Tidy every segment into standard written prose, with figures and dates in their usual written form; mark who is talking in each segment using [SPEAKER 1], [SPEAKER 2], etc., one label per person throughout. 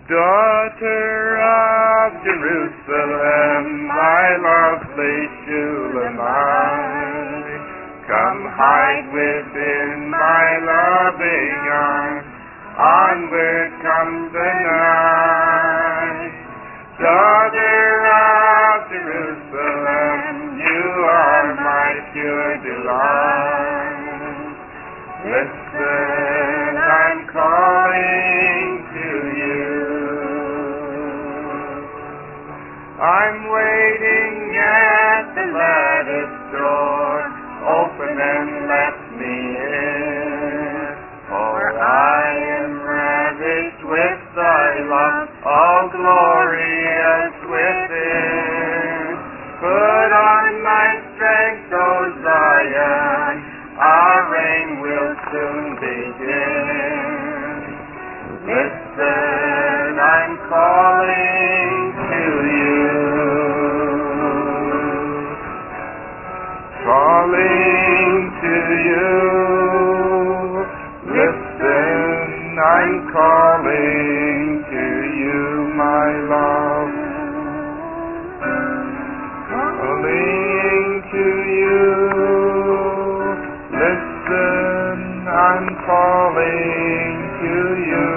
[SPEAKER 1] Daughter of Jerusalem, my lovely Shulamite, come hide within my loving arms, onward comes the night. Daughter of Jerusalem, you are my pure delight. Listen, I'm calling to you. I'm waiting at the lattice door. Open and let me in. For I am ravished with thy love, all glorious within. Put on my strength, O Zion, our reign will soon begin. Listen, I'm calling to you. Calling to you. Listen, I'm calling to you, my love. Calling to you. Listen, I'm calling to you.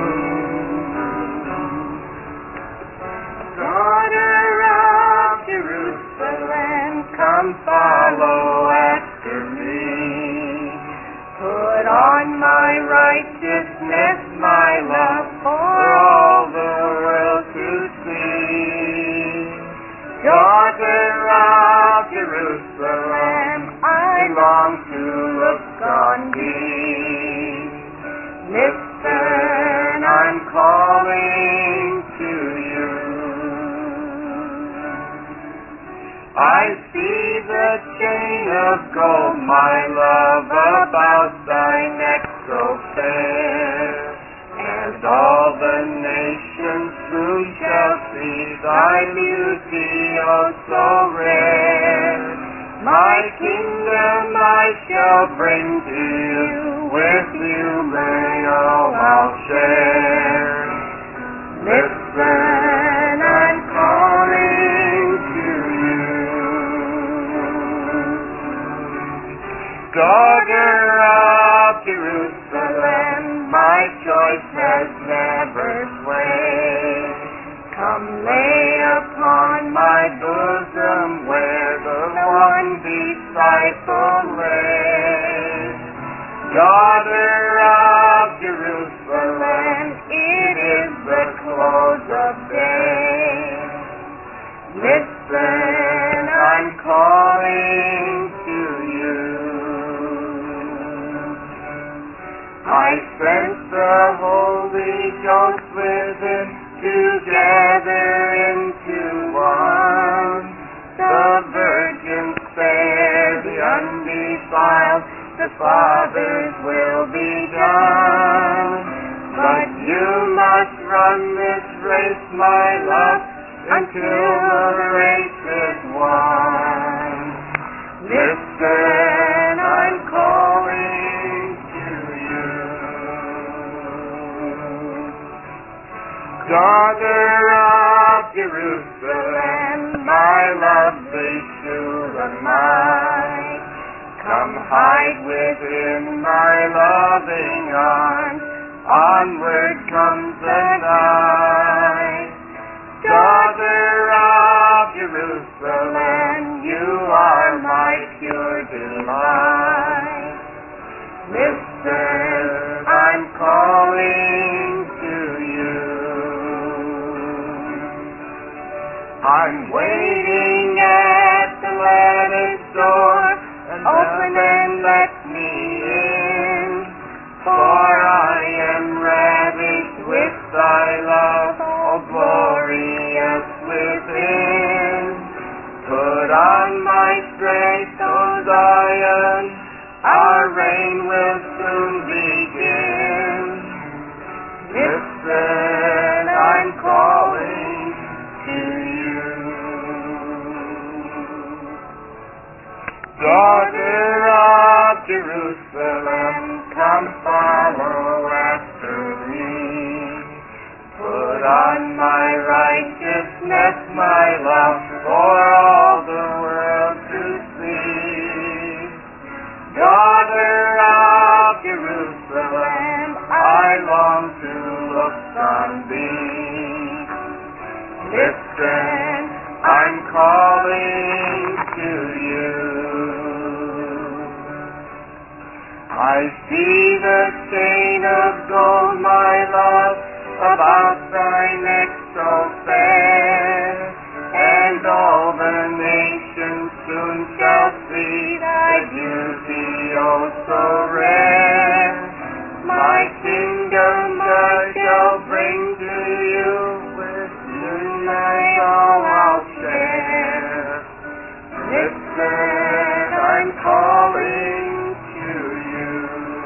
[SPEAKER 1] Daughter of Jerusalem, come follow after me. Put on my righteousness, my love, for all the world to see. Daughter of Jerusalem, I long to look on thee. Listen, I'm calling to you. I see the chain of gold, my love, about thy neck so fair, and all the nations soon shall see thy beauty, oh so rare. My kingdom I shall bring to you, with you may all I'll share. Listen, I'm calling to you. Daughter of Jerusalem, my choice has never swayed. Come lay upon my bosom where the one disciple lay. Daughter of Jerusalem, it is the close of day. Listen, I'm calling to you. I sense the Holy Ghost within, together into one. The virgin fair, the undefiled, the Father's will be done. But you must run this race, my love, until the race is won. Listen, I'm calling to you. Daughter of Jerusalem, my lovely Shulamite, come hide within my loving arms, onward comes the night. Daughter of Jerusalem, you are my pure delight. Listen, I'm calling to you. I'm waiting at the lattice door. Open and let me in, for I am ravished with thy love. love for all the world to see. Daughter of Jerusalem, I long to look on thee. Listen, I'm calling to you. I see the chain of gold, my love, about thy neck so fair, and all the nations soon shall see thy beauty oh so rare. My kingdom I shall bring to you, with you my all I'll share. Listen, I'm calling to you.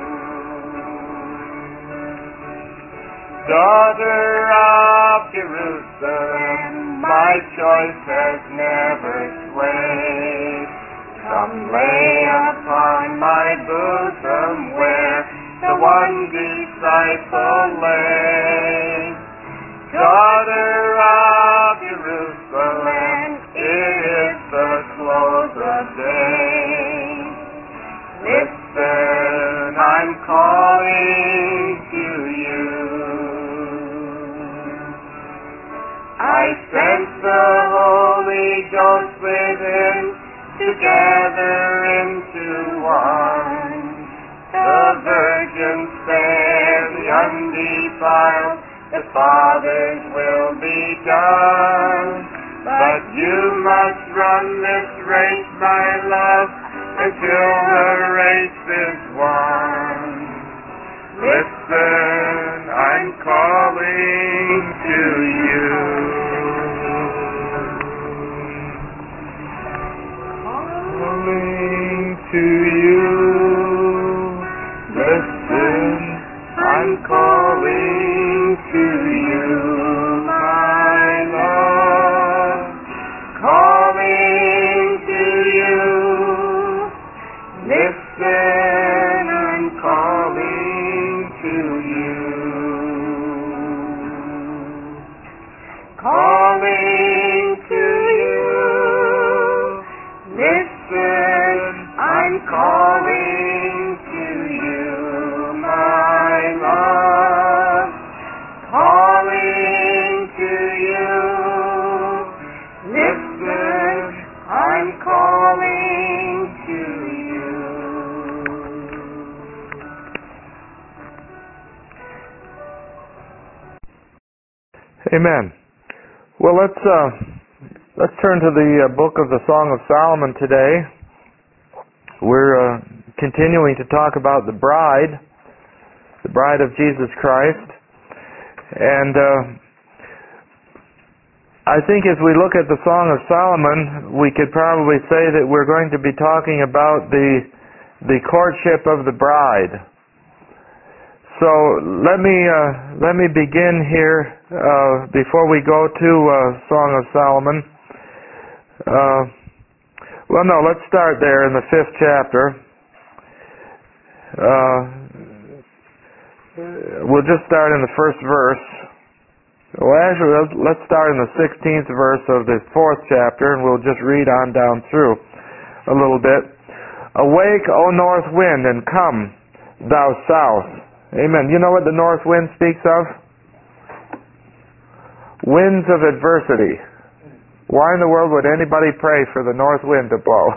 [SPEAKER 1] Daughter of Jerusalem, my choice has never swayed. Come lay upon my bosom where the one disciple lay. Daughter of Jerusalem, it is the close of day. Listen, I'm calling to you. I sense the Holy Ghost within, together into one. The virgin fair, the undefiled, the Father's will be done. But you must run this race, my love, until the race is won. Listen, I'm calling to you. Calling to you. Listen, I'm calling to you, my love. Calling to you. Listen, I'm calling to you. Calling to you. Listen, I'm calling to you, my love. Calling to you. Listen, I'm calling to you.
[SPEAKER 2] Amen. Well, let's turn to the book of the Song of Solomon today. We're continuing to talk about the bride of Jesus Christ. And I think as we look at the Song of Solomon, we could probably say that we're going to be talking about the courtship of the bride. So let me begin here before we go to Song of Solomon. Well, no, let's start there in the 5th chapter. We'll just start in the 1st verse. Well, actually, let's start in the 16th verse of the 4th chapter, and we'll just read on down through a little bit. Awake, O north wind, and come, thou south. Amen. You know what the north wind speaks of? Winds of adversity. Why in the world would anybody pray for the north wind to blow?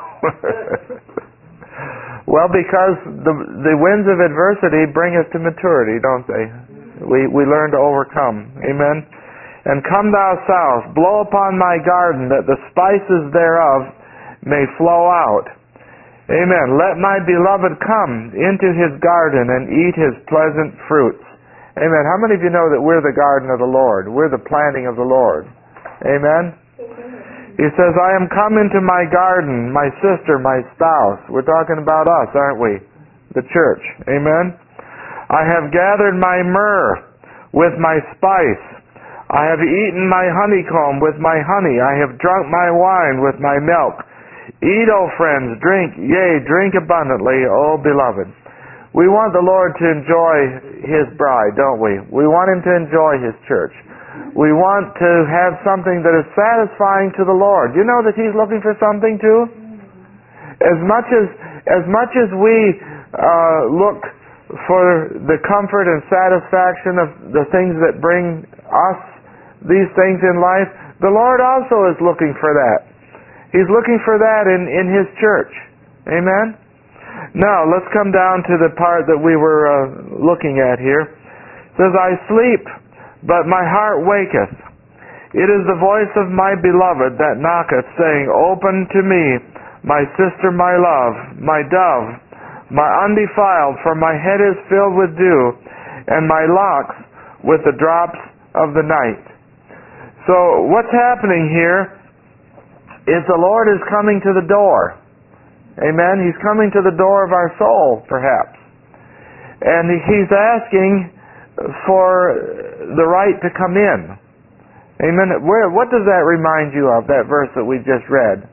[SPEAKER 2] Well, because the winds of adversity bring us to maturity, don't they? We learn to overcome. Amen. And come thou south, blow upon my garden, that the spices thereof may flow out. Amen. Let my beloved come into his garden and eat his pleasant fruits. Amen. How many of you know that we're the garden of the Lord? We're the planting of the Lord. Amen. He says, I am come into my garden, my sister, my spouse. We're talking about us, aren't we? The church. Amen. I have gathered my myrrh with my spice. I have eaten my honeycomb with my honey. I have drunk my wine with my milk. Eat, O friends, drink, yea, drink abundantly, O beloved. We want the Lord to enjoy His bride, don't we? We want Him to enjoy His church. We want to have something that is satisfying to the Lord. You know that He's looking for something too? As much as we look for the comfort and satisfaction of the things that bring us these things in life, the Lord also is looking for that. He's looking for that in His church. Amen? Now, let's come down to the part that we were looking at here. It says, I sleep, but my heart waketh. It is the voice of my beloved that knocketh, saying, Open to me, my sister, my love, my dove, my undefiled, for my head is filled with dew, and my locks with the drops of the night. So, what's happening here is the Lord is coming to the door. Amen? He's coming to the door of our soul, perhaps. And He's asking for the right to come in. Amen? What does that remind you of, that verse that we just read?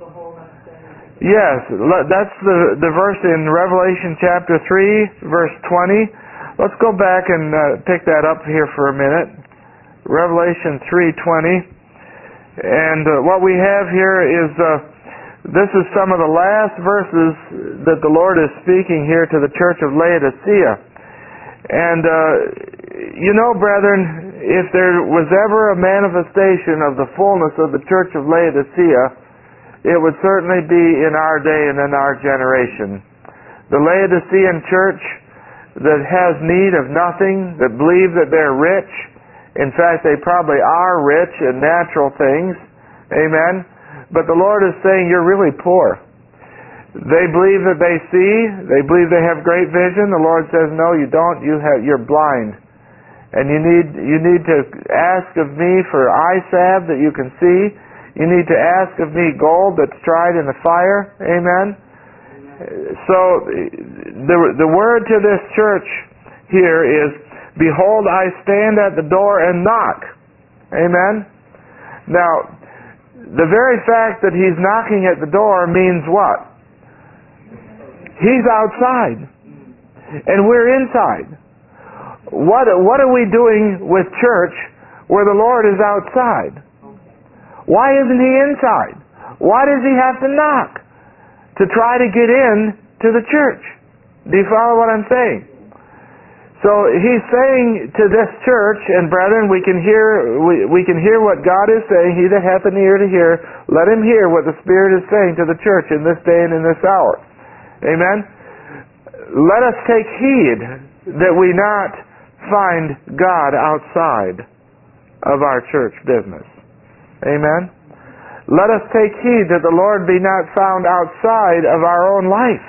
[SPEAKER 2] Yes, that's the verse in Revelation chapter 3, verse 20. Let's go back and pick that up here for a minute. Revelation 3:20. And what we have here is, this is some of the last verses that the Lord is speaking here to the church of Laodicea. And, you know, brethren, if there was ever a manifestation of the fullness of the church of Laodicea, it would certainly be in our day and in our generation. The Laodicean church that has need of nothing, that believe that they're rich. In fact, they probably are rich in natural things. Amen? But the Lord is saying, you're really poor. They believe that they see. They believe they have great vision. The Lord says, no, you don't. You're blind. And you need to ask of me for eye salve that you can see. You need to ask of me gold that's tried in the fire. Amen? So, the word to this church here is, Behold, I stand at the door and knock. Amen? Now, the very fact that He's knocking at the door means what? He's outside. And we're inside. What are we doing with church where the Lord is outside? Why isn't He inside? Why does He have to knock to try to get in to the church? Do you follow what I'm saying? So He's saying to this church, and brethren, we can hear what God is saying. He that hath an ear to hear, let him hear what the Spirit is saying to the church in this day and in this hour. Amen? Let us take heed that we not find God outside of our church business. Amen? Let us take heed that the Lord be not found outside of our own life,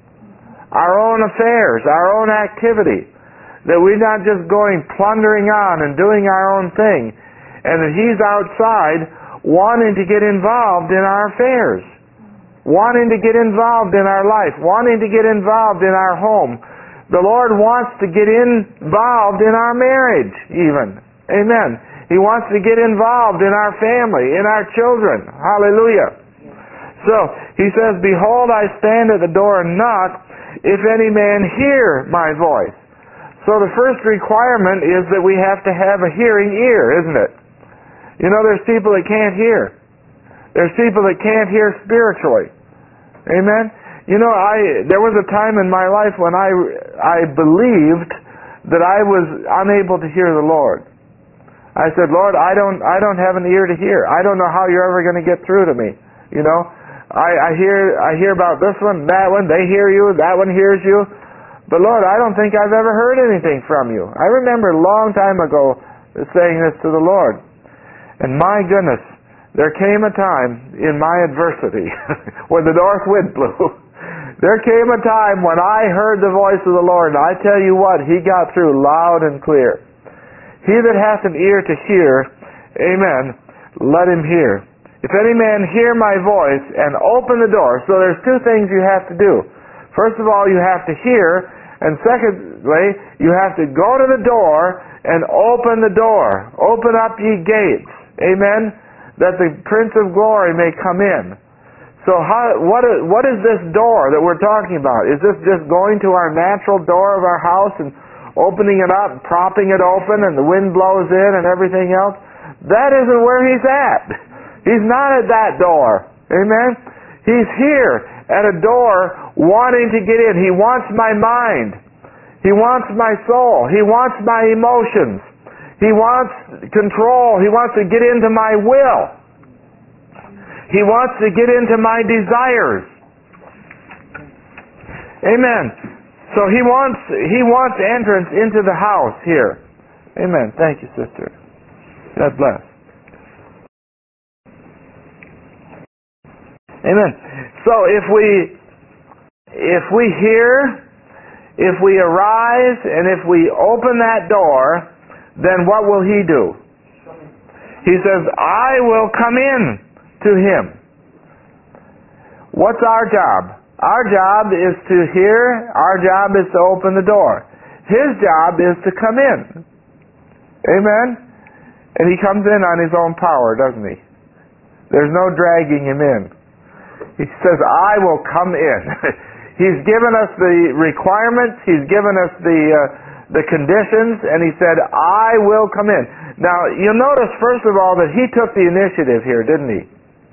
[SPEAKER 2] our own affairs, our own activity. That we're not just going plundering on and doing our own thing, and that He's outside wanting to get involved in our affairs, wanting to get involved in our life, wanting to get involved in our home. The Lord wants to get involved in our marriage even. Amen. He wants to get involved in our family, in our children. Hallelujah. So, He says, Behold, I stand at the door and knock, if any man hear my voice. So the first requirement is that we have to have a hearing ear, isn't it? You know, there's people that can't hear. There's people that can't hear spiritually. Amen? You know, there was a time in my life when I believed that I was unable to hear the Lord. I said, Lord, I don't have an ear to hear. I don't know how you're ever going to get through to me. You know, I hear about this one, that one. They hear you. That one hears you. But Lord, I don't think I've ever heard anything from you. I remember a long time ago saying this to the Lord. And my goodness, there came a time in my adversity when the north wind blew. There came a time when I heard the voice of the Lord, and I tell you what, He got through loud and clear. He that hath an ear to hear, amen, let him hear. If any man hear my voice and open the door. So there's two things you have to do. First of all, you have to hear, and secondly, you have to go to the door and open the door. Open up ye gates. Amen? That the Prince of Glory may come in. So what is this door that we're talking about? Is this just going to our natural door of our house and opening it up, propping it open, and the wind blows in and everything else? That isn't where He's at. He's not at that door. Amen? He's here at a door wanting to get in. He wants my mind. He wants my soul. He wants my emotions. He wants control. He wants to get into my will. He wants to get into my desires. Amen. So He wants entrance into the house here. Amen. Thank you, sister. God bless. Amen. So if we hear, if we arise, and if we open that door, then what will He do? He says, I will come in to him. What's our job? Our job is to hear. Our job is to open the door. His job is to come in. Amen? And He comes in on His own power, doesn't He? There's no dragging Him in. He says, I will come in. He's given us the requirements. He's given us the conditions. And He said, I will come in. Now, you'll notice, first of all, that He took the initiative here, didn't He?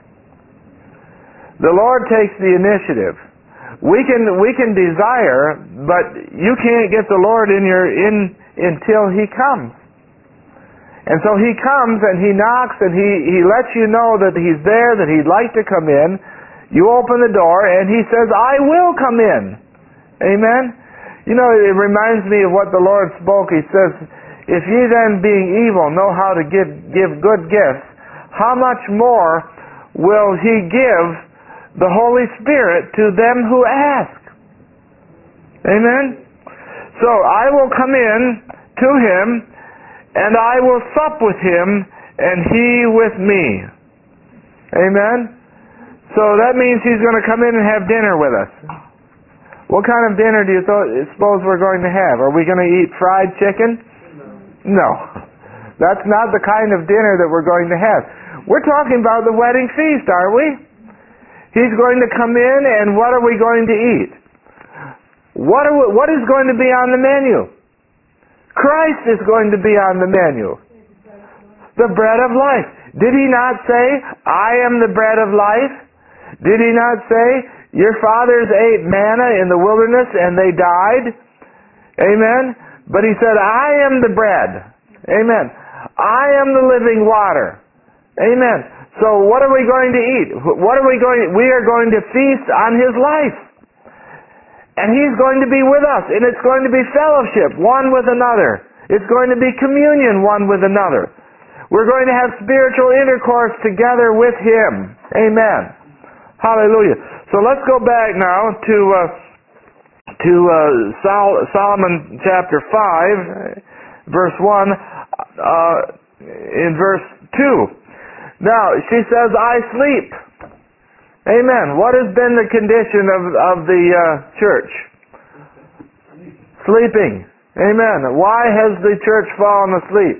[SPEAKER 2] The Lord takes the initiative. We can desire, but you can't get the Lord in until He comes. And so He comes and He knocks and He lets you know that He's there, that He'd like to come in. You open the door and He says, I will come in. Amen? You know, it reminds me of what the Lord spoke. He says, if ye then being evil know how to give good gifts, how much more will He give the Holy Spirit to them who ask? Amen? So I will come in to Him, and I will sup with Him, and He with me. Amen? So that means He's going to come in and have dinner with us. What kind of dinner do you suppose we're going to have? Are we going to eat fried chicken? No. That's not the kind of dinner that we're going to have. We're talking about the wedding feast, aren't we? He's going to come in, and what are we going to eat? What is going to be on the menu? Christ is going to be on the menu. The bread of life. Did He not say, I am the bread of life? Did He not say, your fathers ate manna in the wilderness and they died? Amen? But He said, I am the bread. Amen. I am the living water. Amen. So what are we going to eat? We are going to feast on His life. And He's going to be with us. And it's going to be fellowship one with another. It's going to be communion one with another. We're going to have spiritual intercourse together with Him. Amen. Hallelujah. So let's go back now to Solomon chapter 5, verse 1, in verse 2. Now, she says, I sleep. Amen. What has been the condition of the church? Sleeping. Amen. Why has the church fallen asleep?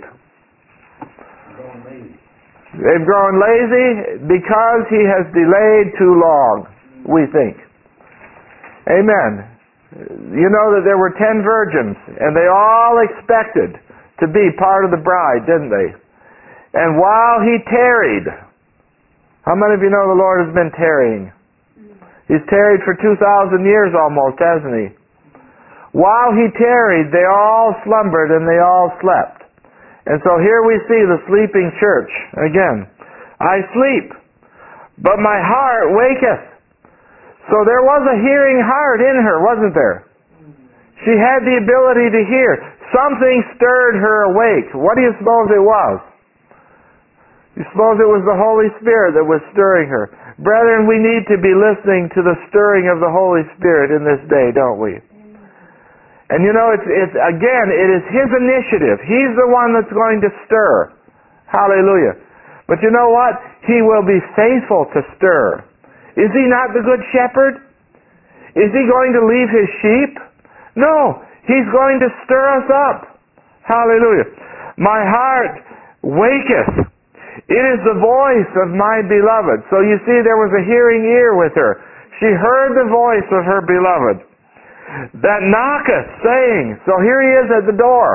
[SPEAKER 2] They've grown lazy because He has delayed too long, we think. Amen. You know that there were 10 virgins, and they all expected to be part of the bride, didn't they? And while He tarried, how many of you know the Lord has been tarrying? He's tarried for 2,000 years almost, hasn't He? While He tarried, they all slumbered and they all slept. And so here we see the sleeping church again. I sleep, but my heart waketh. So there was a hearing heart in her, wasn't there? She had the ability to hear. Something stirred her awake. What do you suppose it was? You suppose it was the Holy Spirit that was stirring her. Brethren, we need to be listening to the stirring of the Holy Spirit in this day, don't we? And you know, it's again, it is His initiative. He's the one that's going to stir. Hallelujah. But you know what? He will be faithful to stir. Is He not the good shepherd? Is He going to leave His sheep? No. He's going to stir us up. Hallelujah. My heart waketh. It is the voice of my beloved. So you see, there was a hearing ear with her. She heard the voice of her beloved. That knocketh, saying. So here He is at the door.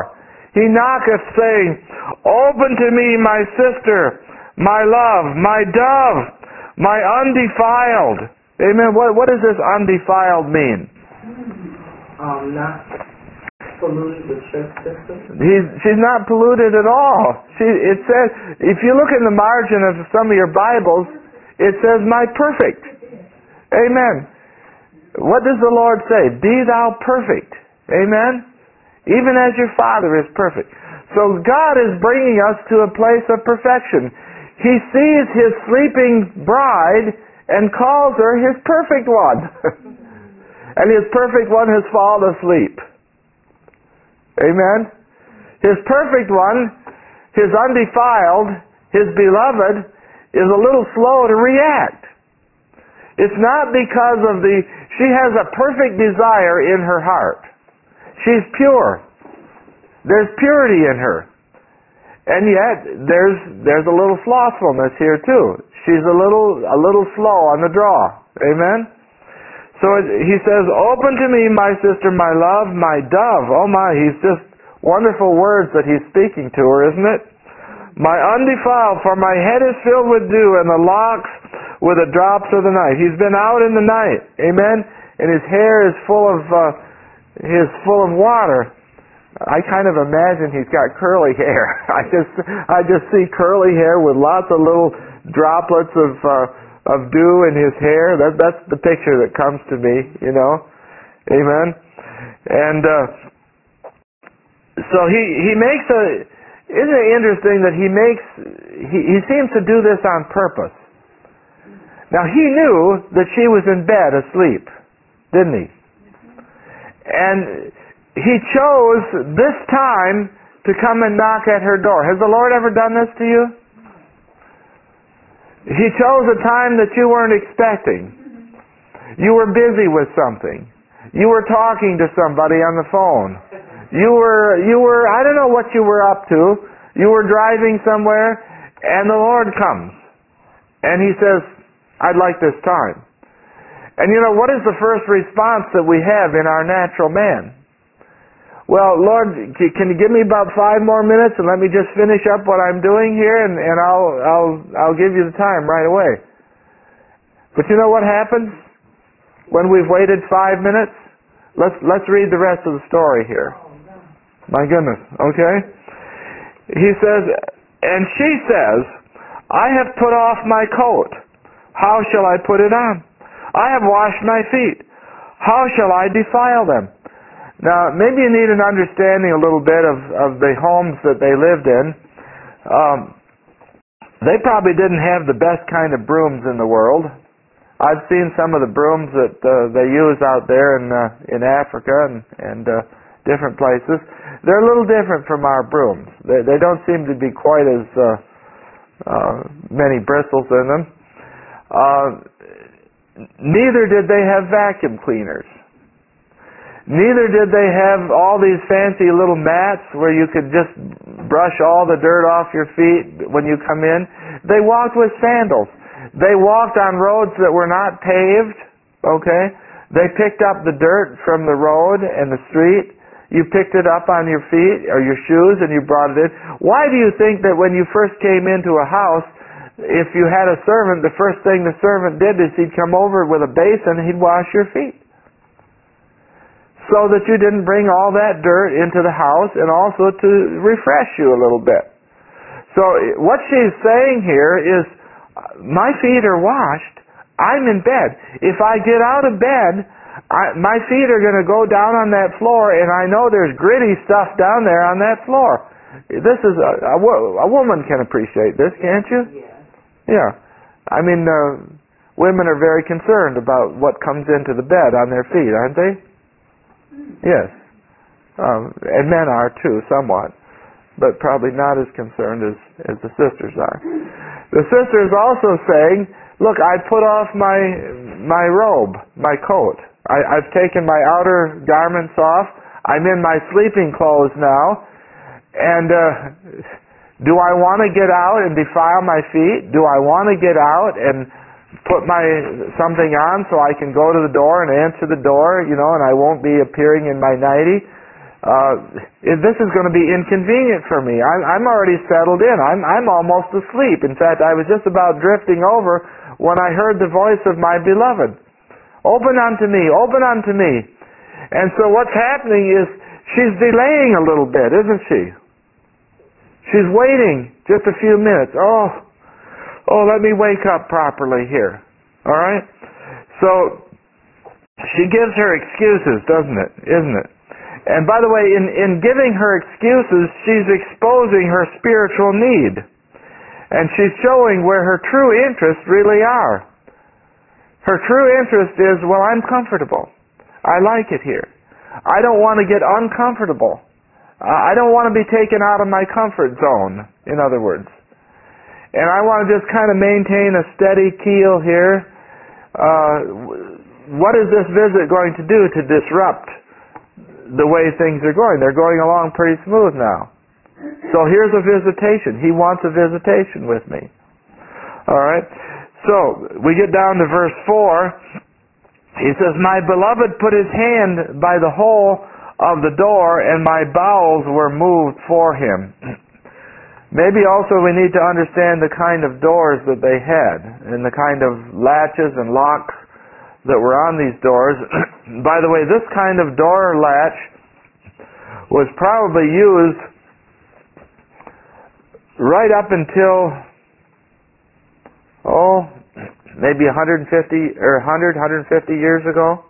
[SPEAKER 2] He knocketh, saying, Open to me, my sister, my love, my dove, my undefiled. Amen. What does this undefiled mean?
[SPEAKER 3] Not polluted with church system.
[SPEAKER 2] She's not polluted at all. It says, if you look in the margin of some of your Bibles, it says, my perfect. Amen. What does the Lord say? Be thou perfect. Amen. Even as your Father is perfect. So God is bringing us to a place of perfection. He sees His sleeping bride and calls her His perfect one. And His perfect one has fallen asleep. Amen? His perfect one, His undefiled, His beloved, is a little slow to react. It's not because of she has a perfect desire in her heart. She's pure. There's purity in her. And yet, there's a little slothfulness here too. She's a little slow on the draw. Amen? So he says, Open to me, my sister, my love, my dove. Oh my, he's just wonderful words that he's speaking to her, isn't it? My undefiled, for my head is filled with dew, and the locks with the drops of the night. He's been out in the night. Amen? And his hair is full of water. I kind of imagine he's got curly hair. I just see curly hair with lots of little droplets of dew in his hair. That's the picture that comes to me, you know. Amen. And so he makes isn't it interesting that he seems to do this on purpose. Now he knew that she was in bed asleep, didn't he? And he chose this time to come and knock at her door. Has the Lord ever done this to you? He chose a time that you weren't expecting. You were busy with something. You were talking to somebody on the phone. You were I don't know what you were up to. You were driving somewhere, and the Lord comes. And He says, I'd like this time. And you know, what is the first response that we have in our natural man? Well, Lord, can you give me about 5 more minutes and let me just finish up what I'm doing here, and I'll give you the time right away. But you know what happens when we've waited 5 minutes? Let's read the rest of the story here. My goodness, okay? He says, and she says, I have put off my coat. How shall I put it on? I have washed my feet. How shall I defile them? Now, maybe you need an understanding a little bit of the homes that they lived in. They probably didn't have the best kind of brooms in the world. I've seen some of the brooms that they use out there in Africa and different places. They're a little different from our brooms. They don't seem to be quite as many bristles in them. Neither did they have vacuum cleaners. Neither did they have all these fancy little mats where you could just brush all the dirt off your feet when you come in. They walked with sandals. They walked on roads that were not paved, okay? They picked up the dirt from the road and the street. You picked it up on your feet or your shoes and you brought it in. Why do you think that when you first came into a house, if you had a servant, the first thing the servant did is he'd come over with a basin and he'd wash your feet? So that you didn't bring all that dirt into the house, and also to refresh you a little bit. So what she's saying here is, my feet are washed, I'm in bed. If I get out of bed, my feet are going to go down on that floor, and I know there's gritty stuff down there on that floor. This is a woman can appreciate this, can't you? Yeah. I mean, women are very concerned about what comes into the bed on their feet, aren't they? Yes. And men are too, somewhat. But probably not as concerned as the sisters are. The sister is also saying, look, I put off my robe, my coat. I've taken my outer garments off. I'm in my sleeping clothes now. And do I want to get out and defile my feet? Do I want to get out and put something on so I can go to the door and answer the door, and I won't be appearing in my nightie? this is going to be inconvenient for me. I'm already settled in. I'm almost asleep. In fact, I was just about drifting over when I heard the voice of my beloved. Open unto me, open unto me. And so what's happening is she's delaying a little bit, isn't she? She's waiting just a few minutes. Oh, let me wake up properly here. All right? So she gives her excuses, isn't it? And by the way, in giving her excuses, she's exposing her spiritual need. And she's showing where her true interests really are. Her true interest is, well, I'm comfortable. I like it here. I don't want to get uncomfortable. I don't want to be taken out of my comfort zone, in other words. And I want to just kind of maintain a steady keel here. What is this visit going to do to disrupt the way things are going? They're going along pretty smooth now. So here's a visitation. He wants a visitation with me. All right? So we get down to verse 4. He says, my beloved put his hand by the hole of the door, and my bowels were moved for him. Maybe also we need to understand the kind of doors that they had, and the kind of latches and locks that were on these doors. By the way, this kind of door latch was probably used right up until, maybe 150 or 150 years ago.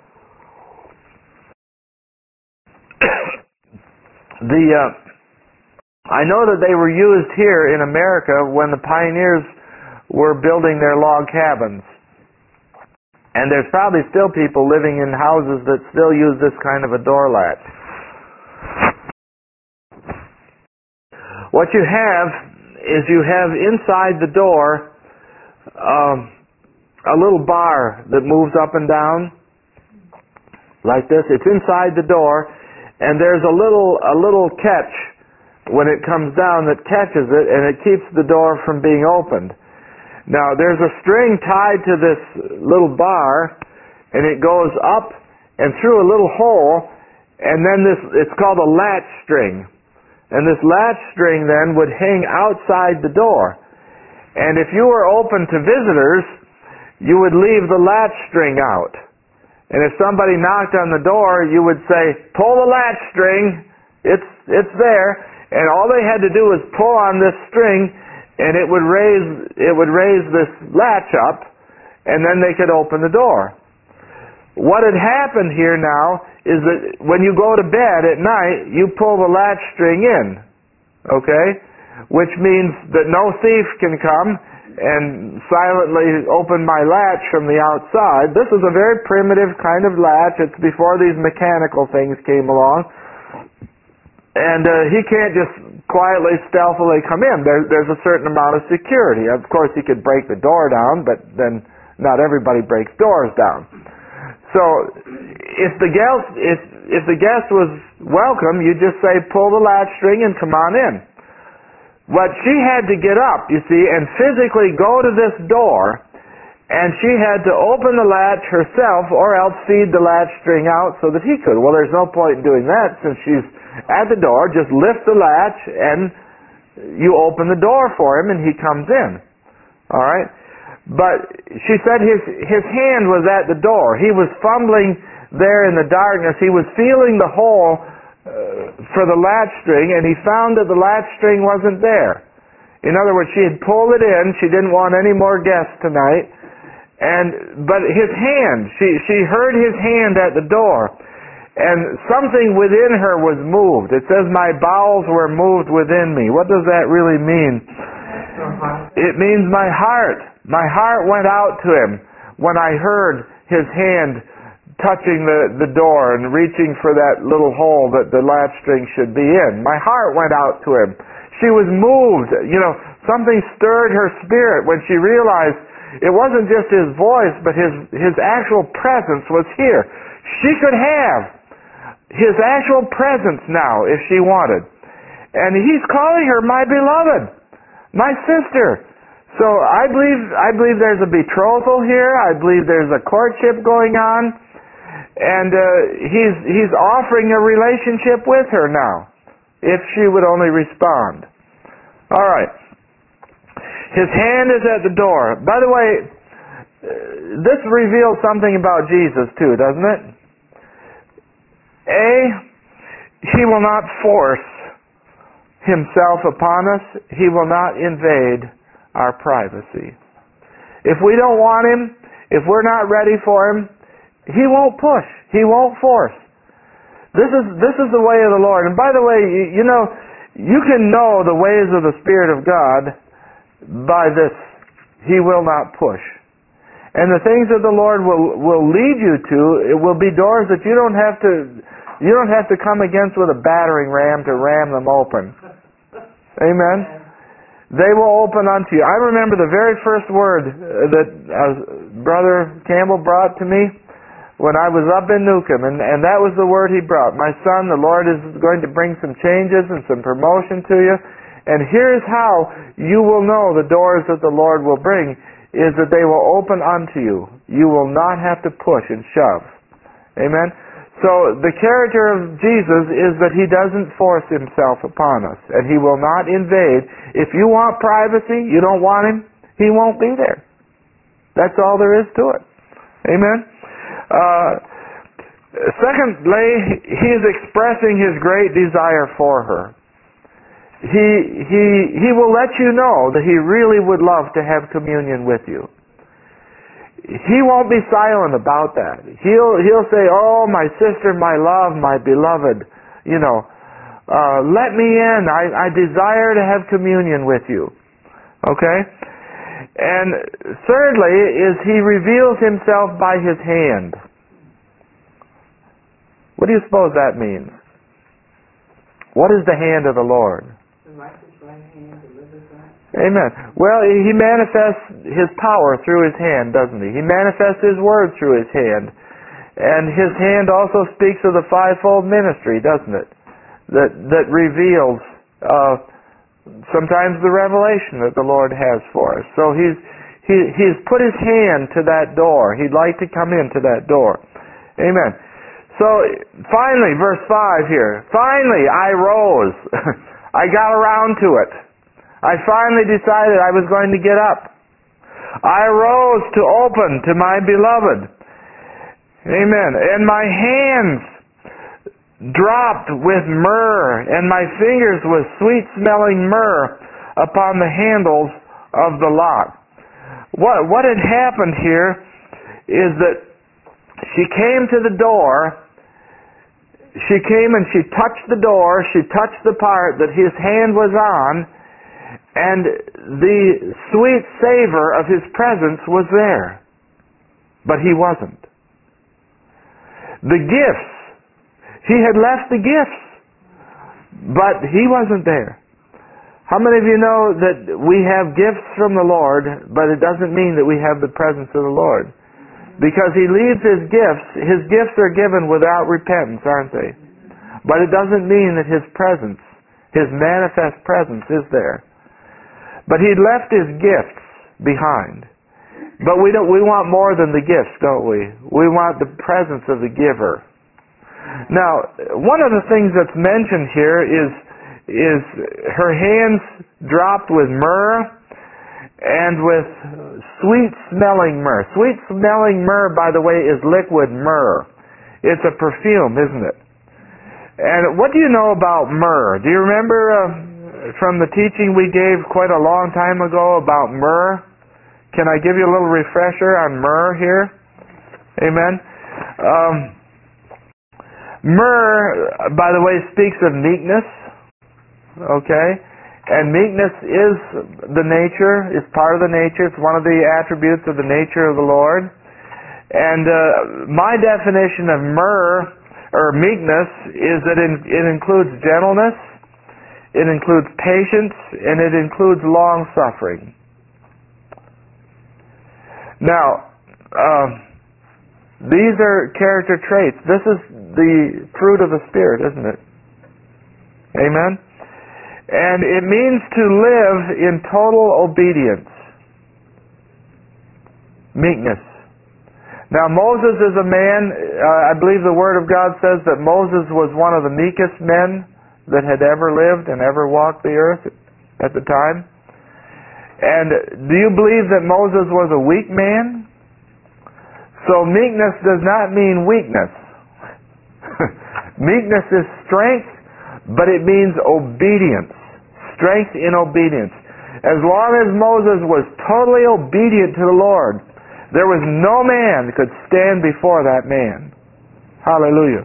[SPEAKER 2] I know that they were used here in America when the pioneers were building their log cabins. And there's probably still people living in houses that still use this kind of a door latch. What you have is you have inside the door a little bar that moves up and down like this. It's inside the door, and there's a little catch when it comes down that catches it, and it keeps the door from being opened. Now, there's a string tied to this little bar, and it goes up and through a little hole, and then it's called a latch string. And this latch string then would hang outside the door. And if you were open to visitors, you would leave the latch string out. And if somebody knocked on the door, you would say, pull the latch string, it's there. And all they had to do was pull on this string, and it would raise this latch up, and then they could open the door. What had happened here now is that when you go to bed at night, you pull the latch string in, okay? Which means that no thief can come and silently open my latch from the outside. This is a very primitive kind of latch. It's before these mechanical things came along. And he can't just quietly, stealthily come in. There's a certain amount of security. Of course, he could break the door down, but then not everybody breaks doors down. So if the guest was welcome, you just say, pull the latch string and come on in. But she had to get up, you see, and physically go to this door, and she had to open the latch herself or else feed the latch string out so that he could. Well, there's no point in doing that since she's at the door. Just lift the latch and you open the door for him and he comes in. All right? But she said his hand was at the door. He was fumbling there in the darkness. He was feeling the hole for the latch string, and he found that the latch string wasn't there. In other words, she had pulled it in. She didn't want any more guests tonight. But his hand, she heard his hand at the door, and something within her was moved. It says, my bowels were moved within me. What does that really mean? It means my heart. My heart went out to him when I heard his hand touching the door and reaching for that little hole that the latch string should be in. My heart went out to him. She was moved. Something stirred her spirit when she realized it wasn't just his voice, but his actual presence was here. She could have his actual presence now if she wanted. And he's calling her my beloved, my sister. So I believe there's a betrothal here. I believe there's a courtship going on. And he's offering a relationship with her now, if she would only respond. All right. His hand is at the door. By the way, this reveals something about Jesus too, doesn't it? He will not force himself upon us. He will not invade our privacy. If we don't want him, if we're not ready for him, he won't push. He won't force. This is the way of the Lord. And by the way, you know, you can know the ways of the Spirit of God by this. He will not push. And the things that the Lord will lead you to, it will be doors that you don't have to come against with a battering ram to ram them open. Amen? They will open unto you. I remember the very first word that Brother Campbell brought to me when I was up in Newcomb, and that was the word he brought. My son, the Lord is going to bring some changes and some promotion to you, and here's how you will know the doors that the Lord will bring, is that they will open unto you. You will not have to push and shove. Amen? So the character of Jesus is that he doesn't force himself upon us, and he will not invade. If you want privacy, you don't want him, he won't be there. That's all there is to it. Amen? Secondly, he is expressing his great desire for her. He will let you know that he really would love to have communion with you. He won't be silent about that. He'll say, "Oh, my sister, my love, my beloved, you know, let me in. I desire to have communion with you." Okay? And thirdly is he reveals himself by his hand. What do you suppose that means? What is the hand of the Lord?
[SPEAKER 3] The righteous right hand delivers right.
[SPEAKER 2] Amen. Well, he manifests his power through his hand, doesn't he? He manifests his word through his hand. And his hand also speaks of the fivefold ministry, doesn't it? That reveals sometimes the revelation that the Lord has for us. So he's put his hand to that door. He'd like to come into that door. Amen. So finally, verse 5 here. Finally, I rose. I got around to it. I finally decided I was going to get up. I rose to open to my beloved. Amen. And my hands dropped with myrrh, and my fingers with sweet-smelling myrrh upon the handles of the lock. What had happened here is that she came to the door. She came and she touched the door. She touched the part that his hand was on, and the sweet savor of his presence was there. But he wasn't. The gifts. He had left the gifts, but he wasn't there. How many of you know that we have gifts from the Lord, but it doesn't mean that we have the presence of the Lord? Because he leaves his gifts are given without repentance, aren't they? But it doesn't mean that his presence, his manifest presence is there. But he left his gifts behind. But we want more than the gifts, don't we? We want the presence of the giver. Now, one of the things that's mentioned here is her hands dropped with myrrh and with sweet-smelling myrrh. Sweet-smelling myrrh, by the way, is liquid myrrh. It's a perfume, isn't it? And what do you know about myrrh? Do you remember from the teaching we gave quite a long time ago about myrrh? Can I give you a little refresher on myrrh here? Amen. Myrrh, by the way, speaks of meekness. Okay? And meekness is the nature, is part of the nature. It's one of the attributes of the nature of the Lord. And my definition of myrrh, or meekness, is that it includes gentleness, it includes patience, and it includes long-suffering. Now, these are character traits. This is the fruit of the Spirit, isn't it? Amen? And it means to live in total obedience. Meekness. Now Moses is a man, I believe the Word of God says that Moses was one of the meekest men that had ever lived and ever walked the earth at the time. And do you believe that Moses was a weak man? So meekness does not mean weakness. Meekness is strength, but it means obedience. Strength in obedience. As long as Moses was totally obedient to the Lord, there was no man that could stand before that man. Hallelujah.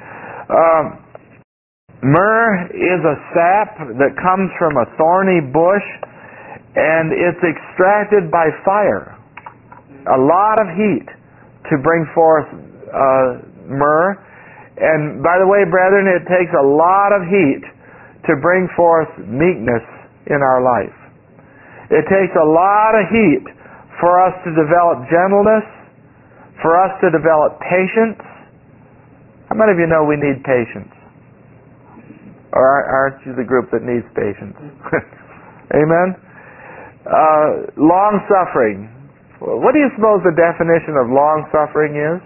[SPEAKER 2] Myrrh is a sap that comes from a thorny bush, and it's extracted by fire. A lot of heat to bring forth myrrh. And by the way, brethren, it takes a lot of heat to bring forth meekness in our life. It takes a lot of heat for us to develop gentleness, for us to develop patience. How many of you know we need patience? Or aren't you the group that needs patience? Amen? Long-suffering. What do you suppose the definition of long-suffering is?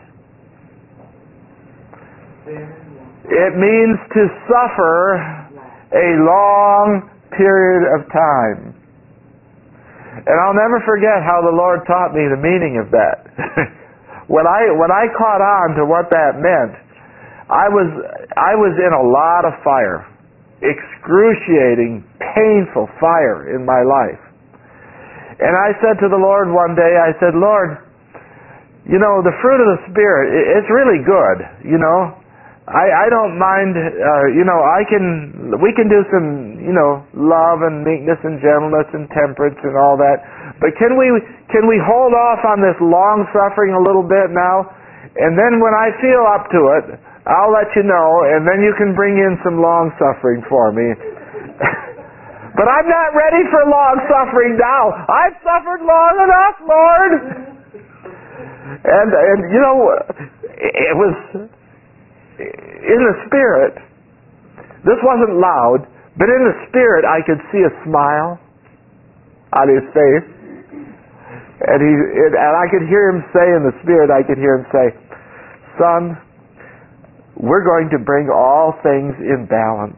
[SPEAKER 2] It means to suffer a long period of time. And I'll never forget how the Lord taught me the meaning of that. When I caught on to what that meant, I was in a lot of fire, excruciating, painful fire in my life. And I said to the Lord one day, I said, Lord, you know, the fruit of the Spirit, it's really good, you know. I don't mind, you know, we can do some, you know, love and meekness and gentleness and temperance and all that. But can we hold off on this long suffering a little bit now? And then when I feel up to it, I'll let you know, and then you can bring in some long suffering for me. But I'm not ready for long suffering now. I've suffered long enough, Lord. And you know, it was in the Spirit. This wasn't loud, but in the Spirit I could see a smile on his face. And I could hear him say in the Spirit, I could hear him say, Son, we're going to bring all things in balance.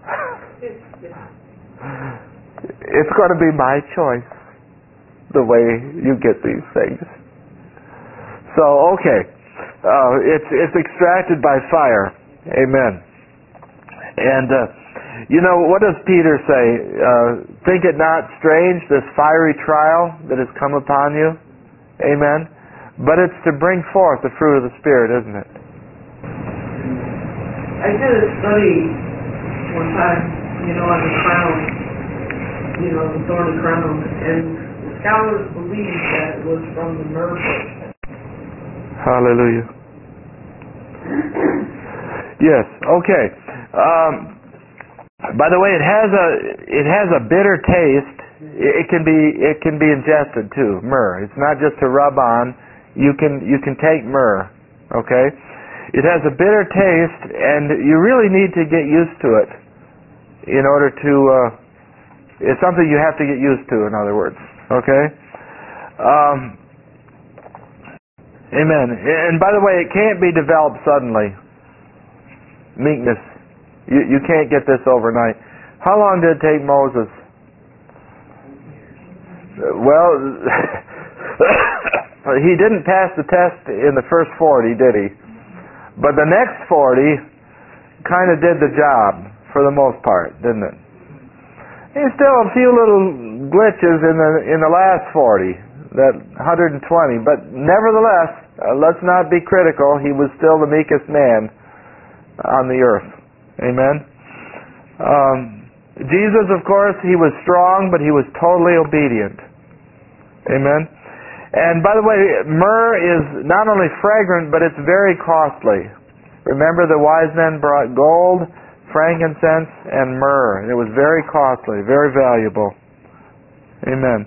[SPEAKER 2] It's going to be my choice the way you get these things. So, okay. It's extracted by fire. Amen. And, you know, what does Peter say? Think it not strange, this fiery trial that has come upon you. Amen. But it's to bring forth the fruit of the Spirit, isn't it?
[SPEAKER 3] I did a study one time, you know, on the crown, you know, the thorny crown, and scholars believe that it was from the myrrh bush.
[SPEAKER 2] Hallelujah. Yes. Okay. By the way, it has a bitter taste. It can be ingested too. Myrrh. It's not just to rub on. You can take myrrh. Okay. It has a bitter taste, and you really need to get used to it in order to. It's something you have to get used to. In other words. Okay. Amen. And by the way, it can't be developed suddenly. Meekness. You can't get this overnight. How long did it take Moses? Well, he didn't pass the test in the first 40, did he? But the next 40 kind of did the job for the most part, didn't it? There's still a few little glitches in the last 40. That 120, but nevertheless, let's not be critical. He was still the meekest man on the earth. Amen. Jesus, of course, he was strong, but he was totally obedient. Amen. And by the way, myrrh is not only fragrant, but it's very costly. Remember, the wise men brought gold, frankincense, and myrrh. It was very costly, very valuable. Amen.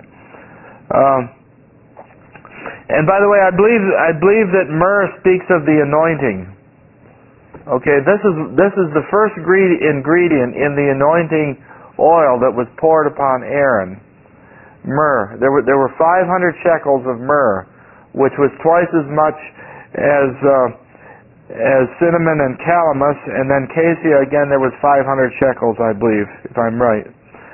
[SPEAKER 2] And by the way, I believe that myrrh speaks of the anointing. Okay, this is the first ingredient in the anointing oil that was poured upon Aaron. Myrrh. There were 500 shekels of myrrh which was twice as much as cinnamon and calamus, and then cassia, again, there was 500 shekels, I believe, if I'm right.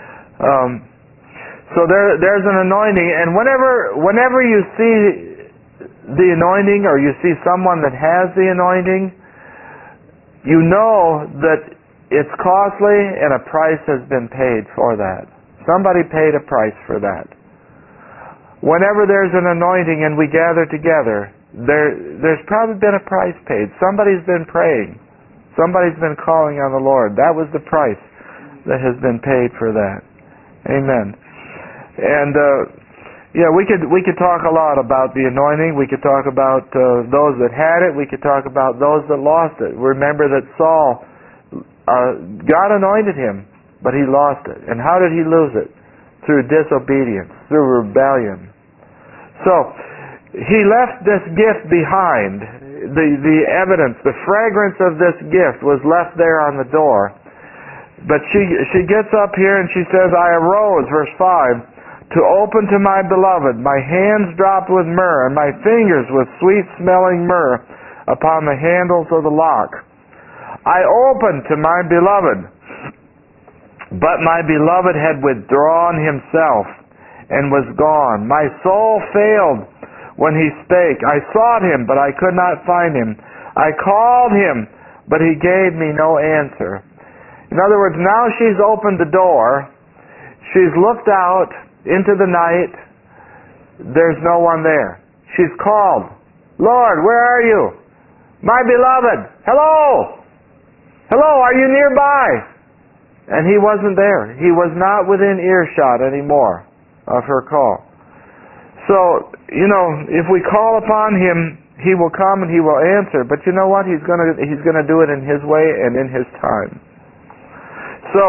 [SPEAKER 2] So there's an anointing, and whenever you see the anointing, or you see someone that has the anointing, you know that it's costly and a price has been paid for that. Somebody paid a price for that. Whenever there's an anointing and we gather together, there's probably been a price paid. Somebody's been praying. Somebody's been calling on the Lord. That was the price that has been paid for that. Amen. And we could talk a lot about the anointing. We could talk about those that had it. We could talk about those that lost it. Remember that Saul, God anointed him, but he lost it. And how did he lose it? Through disobedience, through rebellion. So he left this gift behind. The evidence, the fragrance of this gift was left there on the door. But she gets up here and she says, I arose, verse 5, to open to my beloved. My hands dropped with myrrh, and my fingers with sweet-smelling myrrh upon the handles of the lock. I opened to my beloved, but my beloved had withdrawn himself and was gone. My soul failed when he spake. I sought him, but I could not find him. I called him, but he gave me no answer. In other words, now she's opened the door. She's looked out into the night. There's no one there. She's called, Lord, where are you? My beloved, hello! Hello, are you nearby? And he wasn't there. He was not within earshot anymore of her call. So, if we call upon him, he will come and he will answer. But you know what? He's going to do it in his way and in his time. So,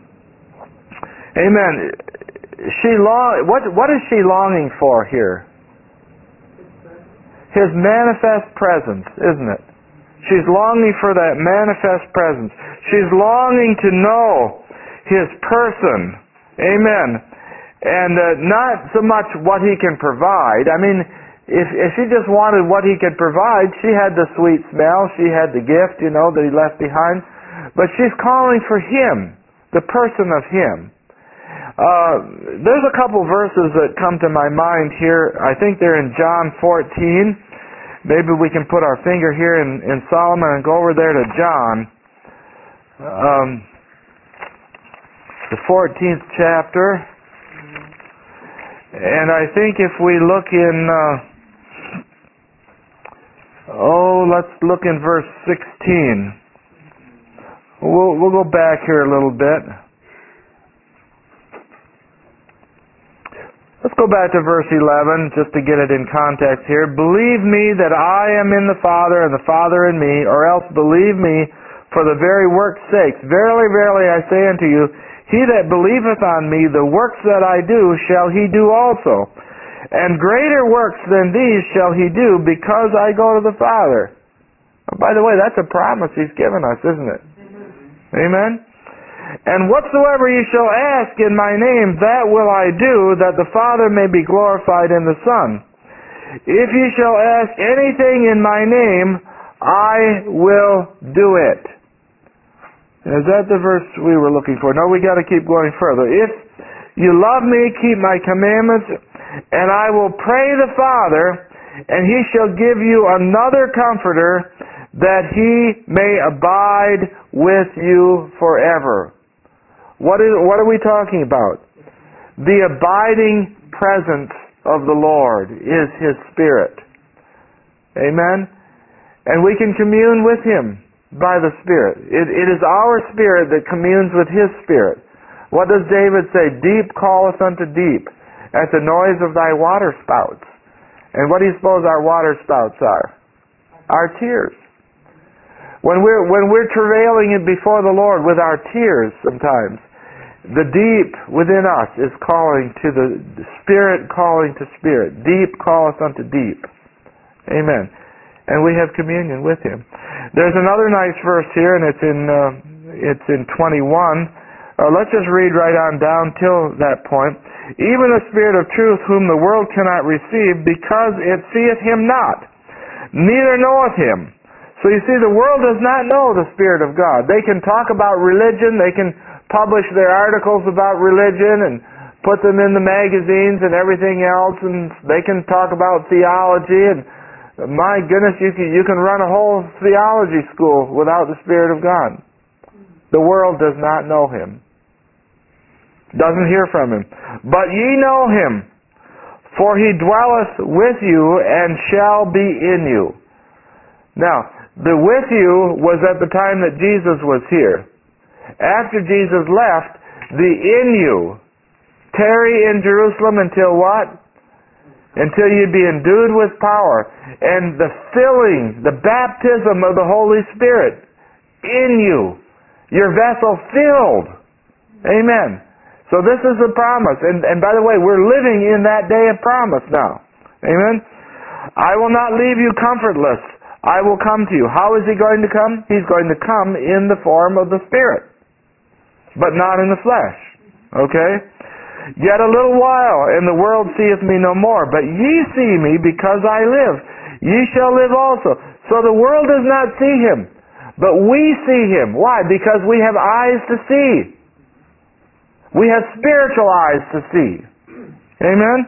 [SPEAKER 2] amen. What is she longing for here? His manifest presence, isn't it? She's longing for that manifest presence. She's longing to know his person. Amen. And not so much what he can provide. I mean, if she just wanted what he could provide, she had the sweet smell, she had the gift, that he left behind. But she's calling for him, the person of him. There's a couple verses that come to my mind here. I think they're in John 14. Maybe we can put our finger here in Solomon and go over there to John. The 14th chapter. And I think if we look in, let's look in verse 16. We'll go back here a little bit. Let's go back to verse 11 just to get it in context here. Believe me that I am in the Father and the Father in me, or else believe me for the very work's sake. Verily, verily, I say unto you, he that believeth on me, the works that I do, shall he do also. And greater works than these shall he do, because I go to the Father. By the way, that's a promise he's given us, isn't it? Amen? And whatsoever ye shall ask in my name, that will I do, that the Father may be glorified in the Son. If ye shall ask anything in my name, I will do it. Is that the verse we were looking for? No, we got to keep going further. If you love me, keep my commandments, and I will pray the Father, and he shall give you another comforter, that he may abide with you forever. What are we talking about? The abiding presence of the Lord is his Spirit. Amen? And we can commune with him by the Spirit. It is our spirit that communes with his Spirit. What does David say? Deep calleth unto deep at the noise of thy water spouts. And what do you suppose our water spouts are? Our tears. When we're travailing before the Lord with our tears sometimes, the deep within us is calling to the Spirit, calling to Spirit. Deep calleth unto deep. Amen. And we have communion with him. There's another nice verse here, and it's in 21. Let's just read right on down till that point. Even the Spirit of truth, whom the world cannot receive, because it seeth him not, neither knoweth him. So you see, the world does not know the Spirit of God. They can talk about religion, they can publish their articles about religion and put them in the magazines and everything else, and they can talk about theology, and my goodness, you can run a whole theology school without the Spirit of God. The world does not know him. Doesn't hear from him. But ye know him, for he dwelleth with you and shall be in you. Now, the with you was at the time that Jesus was here. After Jesus left, the in you, tarry in Jerusalem until what? Until you be endued with power. And the filling, the baptism of the Holy Spirit in you. Your vessel filled. Amen. So this is the promise. And by the way, we're living in that day of promise now. Amen? I will not leave you comfortless. I will come to you. How is he going to come? He's going to come in the form of the Spirit, but not in the flesh. Okay? Yet a little while, and the world seeth me no more. But ye see me, because I live. Ye shall live also. So the world does not see him, but we see him. Why? Because we have eyes to see. We have spiritual eyes to see. Amen?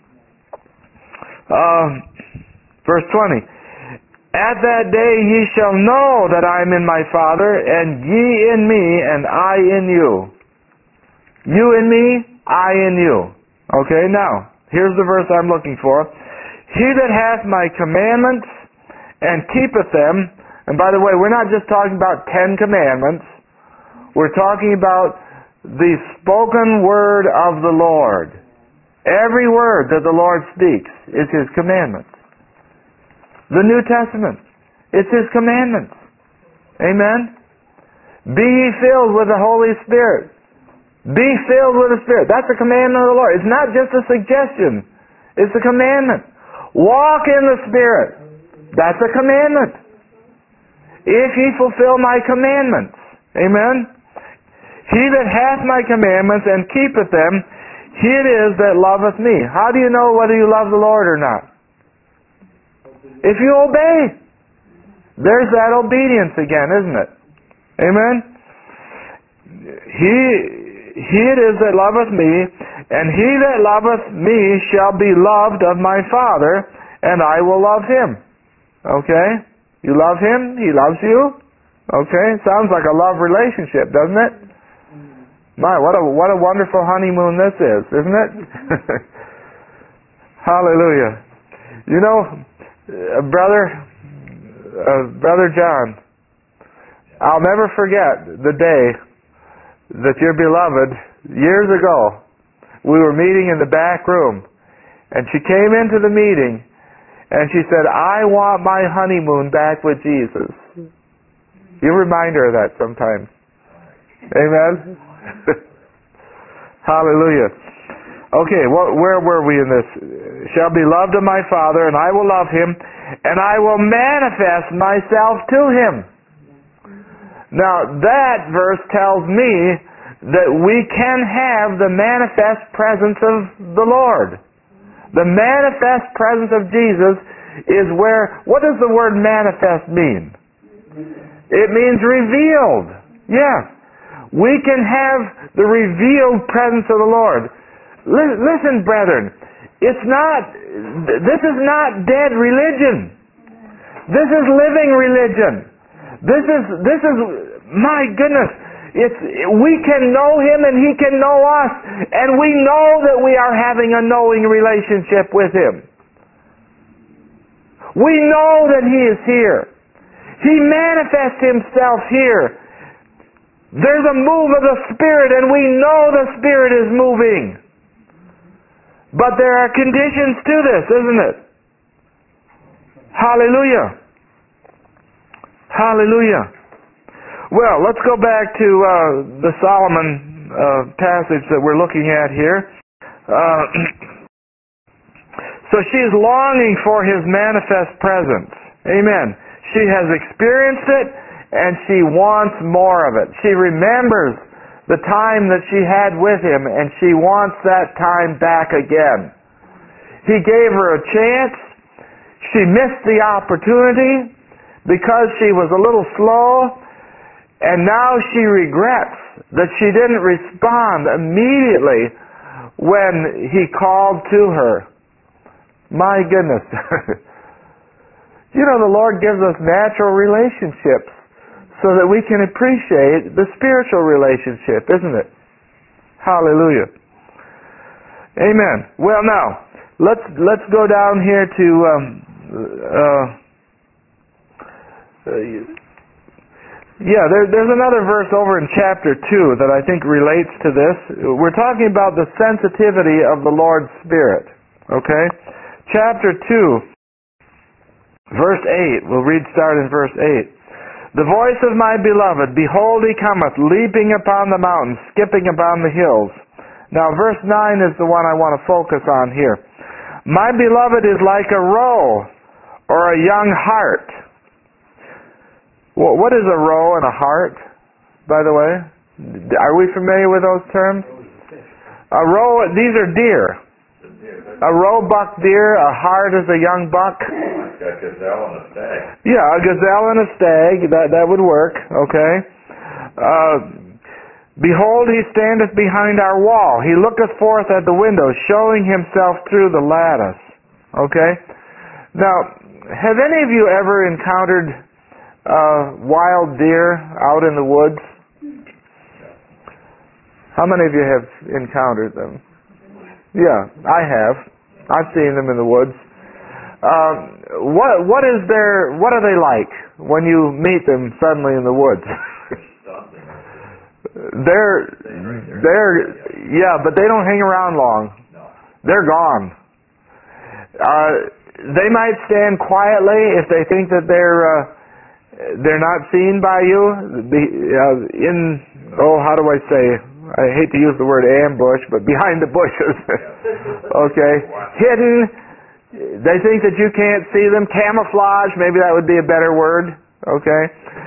[SPEAKER 2] Verse 20. At that day ye shall know that I am in my Father, and ye in me, and I in you. You in me, I in you. Okay, now, here's the verse I'm looking for. He that hath my commandments and keepeth them, and by the way, we're not just talking about 10 commandments. We're talking about the spoken word of the Lord. Every word that the Lord speaks is his commandments. The New Testament, it's his commandments. Amen? Be ye filled with the Holy Spirit. Be filled with the Spirit. That's a commandment of the Lord. It's not just a suggestion. It's a commandment. Walk in the Spirit. That's a commandment. If ye fulfill my commandments. Amen? He that hath my commandments and keepeth them, he it is that loveth me. How do you know whether you love the Lord or not? If you obey. There's that obedience again, isn't it? Amen? He it is that loveth me, and he that loveth me shall be loved of my Father, and I will love him. Okay? You love him, he loves you. Okay? Sounds like a love relationship, doesn't it? My, what a wonderful honeymoon this is, isn't it? Hallelujah. You know, Brother John, I'll never forget the day that your beloved, years ago, we were meeting in the back room, and she came into the meeting, and she said, I want my honeymoon back with Jesus. You remind her of that sometimes. Amen? Hallelujah. Okay, where were we in this? Shall be loved of my Father, and I will love him, and I will manifest myself to him. Now, that verse tells me that we can have the manifest presence of the Lord. The manifest presence of Jesus is where, what does the word manifest mean? It means revealed. Yes. We can have the revealed presence of the Lord. Listen, brethren, this is not dead religion. This is living religion. This is my goodness. We can know him and he can know us, and we know that we are having a knowing relationship with him. We know that he is here. He manifests himself here. There's a move of the Spirit, and we know the Spirit is moving. But there are conditions to this, isn't it? Hallelujah. Hallelujah. Well, let's go back to the Solomon passage that we're looking at here. So she's longing for his manifest presence. Amen. She has experienced it, and she wants more of it. She remembers the time that she had with him, and she wants that time back again. He gave her a chance. She missed the opportunity because she was a little slow, and now she regrets that she didn't respond immediately when he called to her. My goodness. You know, the Lord gives us natural relationships so that we can appreciate the spiritual relationship, isn't it? Hallelujah. Amen. Well, now, let's go down here to there's another verse over in chapter 2 that I think relates to this. We're talking about the sensitivity of the Lord's Spirit. Okay? Chapter 2, verse 8. We'll read start in verse 8. The voice of my beloved, behold, he cometh, leaping upon the mountains, skipping upon the hills. Now, verse 9 is the one I want to focus on here. My beloved is like a roe or a young hart. What is a roe and a hart, by the way? Are we familiar with those terms? A roe, these are deer. A roebuck deer, a hart is a young buck.
[SPEAKER 1] Like a gazelle and a stag.
[SPEAKER 2] Yeah, a gazelle and a stag, that would work, okay. Behold, he standeth behind our wall. He looketh forth at the window, showing himself through the lattice. Okay? Now, have any of you ever encountered wild deer out in the woods? How many of you have encountered them? Yeah, I have. I've seen them in the woods. What are they like when you meet them suddenly in the woods? But they don't hang around long. They're gone. They might stand quietly if they think that they're not seen by you. How do I say? I hate to use the word ambush, but behind the bushes. Okay, hidden. They think that you can't see them. Camouflage, maybe that would be a better word. Okay.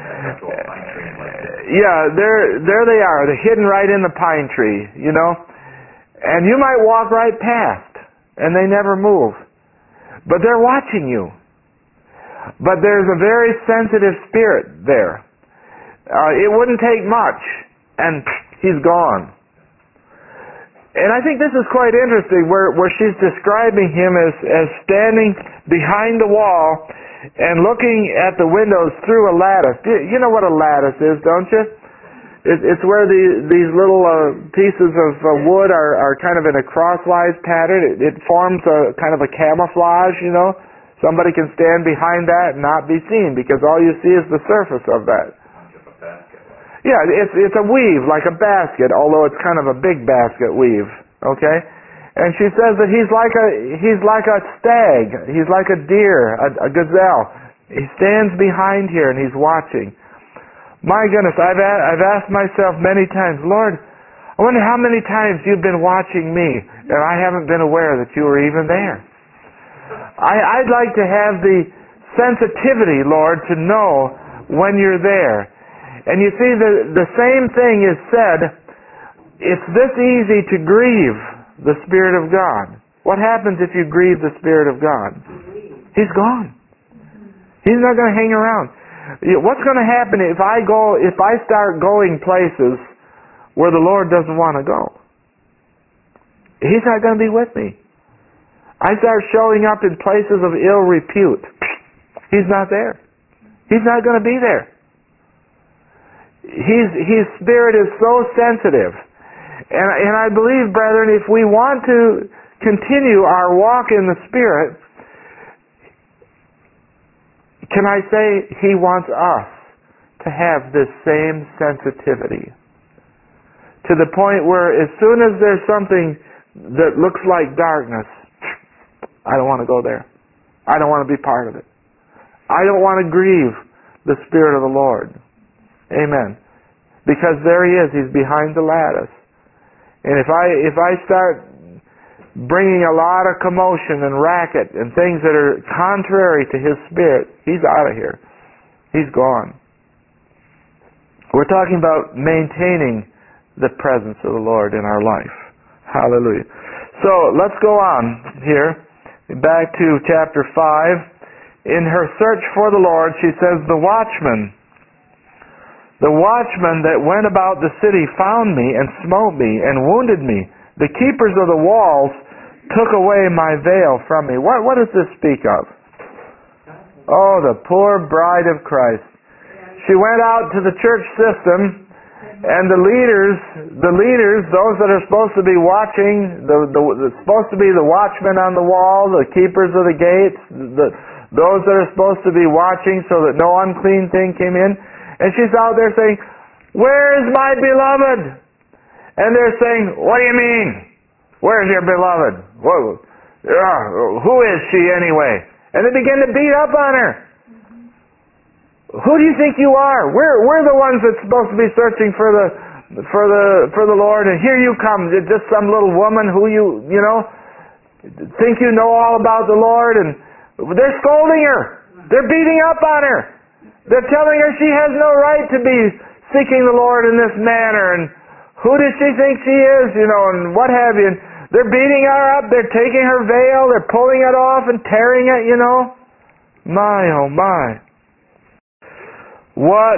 [SPEAKER 2] Yeah, there they are. They're hidden right in the pine tree, you know. And you might walk right past, and they never move. But they're watching you. But there's a very sensitive spirit there. It wouldn't take much, and he's gone. And I think this is quite interesting, where she's describing him as standing behind the wall and looking at the windows through a lattice. You know what a lattice is, don't you? It's where these little pieces of wood are kind of in a crosswise pattern. It forms a kind of a camouflage, you know. Somebody can stand behind that and not be seen because all you see is the surface of that. Yeah, it's a weave, like a basket, although it's kind of a big basket weave, okay? And she says that he's like a stag, he's like a deer, a gazelle. He stands behind here and he's watching. My goodness, I've asked myself many times, Lord, I wonder how many times you've been watching me and I haven't been aware that you were even there. I'd like to have the sensitivity, Lord, to know when you're there. And you see, the same thing is said, it's this easy to grieve the Spirit of God. What happens if you grieve the Spirit of God? He's gone. He's not going to hang around. What's going to happen if I start going places where the Lord doesn't want to go? He's not going to be with me. I start showing up in places of ill repute. He's not there. He's not going to be there. His Spirit is so sensitive. And I believe, brethren, if we want to continue our walk in the Spirit, can I say He wants us to have this same sensitivity? To the point where as soon as there's something that looks like darkness, I don't want to go there. I don't want to be part of it. I don't want to grieve the Spirit of the Lord. Amen. Because there He is. He's behind the lattice. And if I start bringing a lot of commotion and racket and things that are contrary to His Spirit, He's out of here. He's gone. We're talking about maintaining the presence of the Lord in our life. Hallelujah. So let's go on here. Back to chapter 5. In her search for the Lord, she says, the watchman that went about the city found me and smote me and wounded me. The keepers of the walls took away my veil from me. What does this speak of? Oh, the poor bride of Christ. She went out to the church system, and the leaders, those that are supposed to be watching, supposed to be the watchmen on the wall, the keepers of the gates, those that are supposed to be watching so that no unclean thing came in. And she's out there saying, where is my beloved? And they're saying, what do you mean? Where's your beloved? Who is she anyway? And they begin to beat up on her. Who do you think you are? We're the ones that's supposed to be searching for the Lord, and here you come, just some little woman who you think you know all about the Lord, and they're scolding her. They're beating up on her. They're telling her she has no right to be seeking the Lord in this manner, and who does she think she is, and what have you. And they're beating her up, they're taking her veil, they're pulling it off and tearing it, My, oh my. What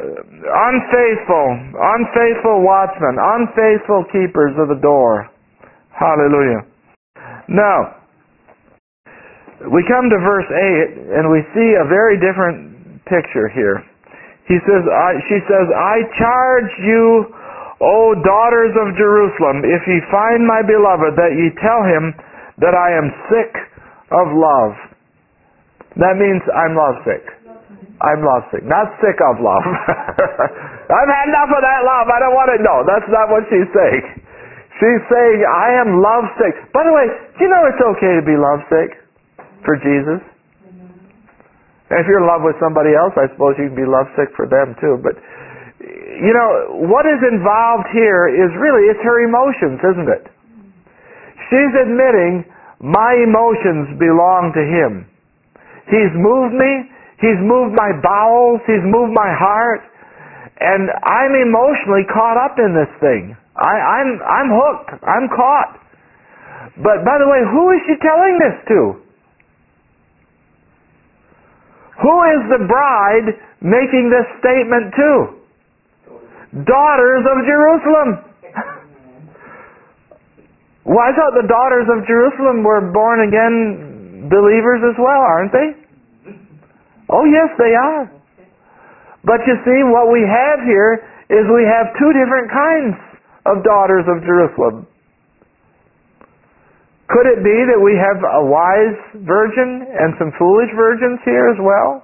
[SPEAKER 2] unfaithful watchmen, unfaithful keepers of the door. Hallelujah. Now, we come to verse 8, and we see a very different picture here. She says, I charge you, O daughters of Jerusalem, if ye find my beloved, that ye tell him that I am sick of love. That means I'm lovesick. I'm lovesick, not sick of love. I've had enough of that love. I don't want it. No, that's not what she's saying. She's saying, I am lovesick. By the way, do you know it's okay to be lovesick for Jesus? And if you're in love with somebody else, I suppose you can be lovesick for them too. But, what is involved here is really, it's her emotions, isn't it? She's admitting, my emotions belong to Him. He's moved me. He's moved my bowels. He's moved my heart. And I'm emotionally caught up in this thing. I'm hooked. I'm caught. But by the way, who is she telling this to? Who is the bride making this statement to? Daughters of Jerusalem. Well, I thought the daughters of Jerusalem were born again believers as well, aren't they? Oh, yes, they are. But you see, what we have here is we have two different kinds of daughters of Jerusalem. Could it be that we have a wise virgin and some foolish virgins here as well?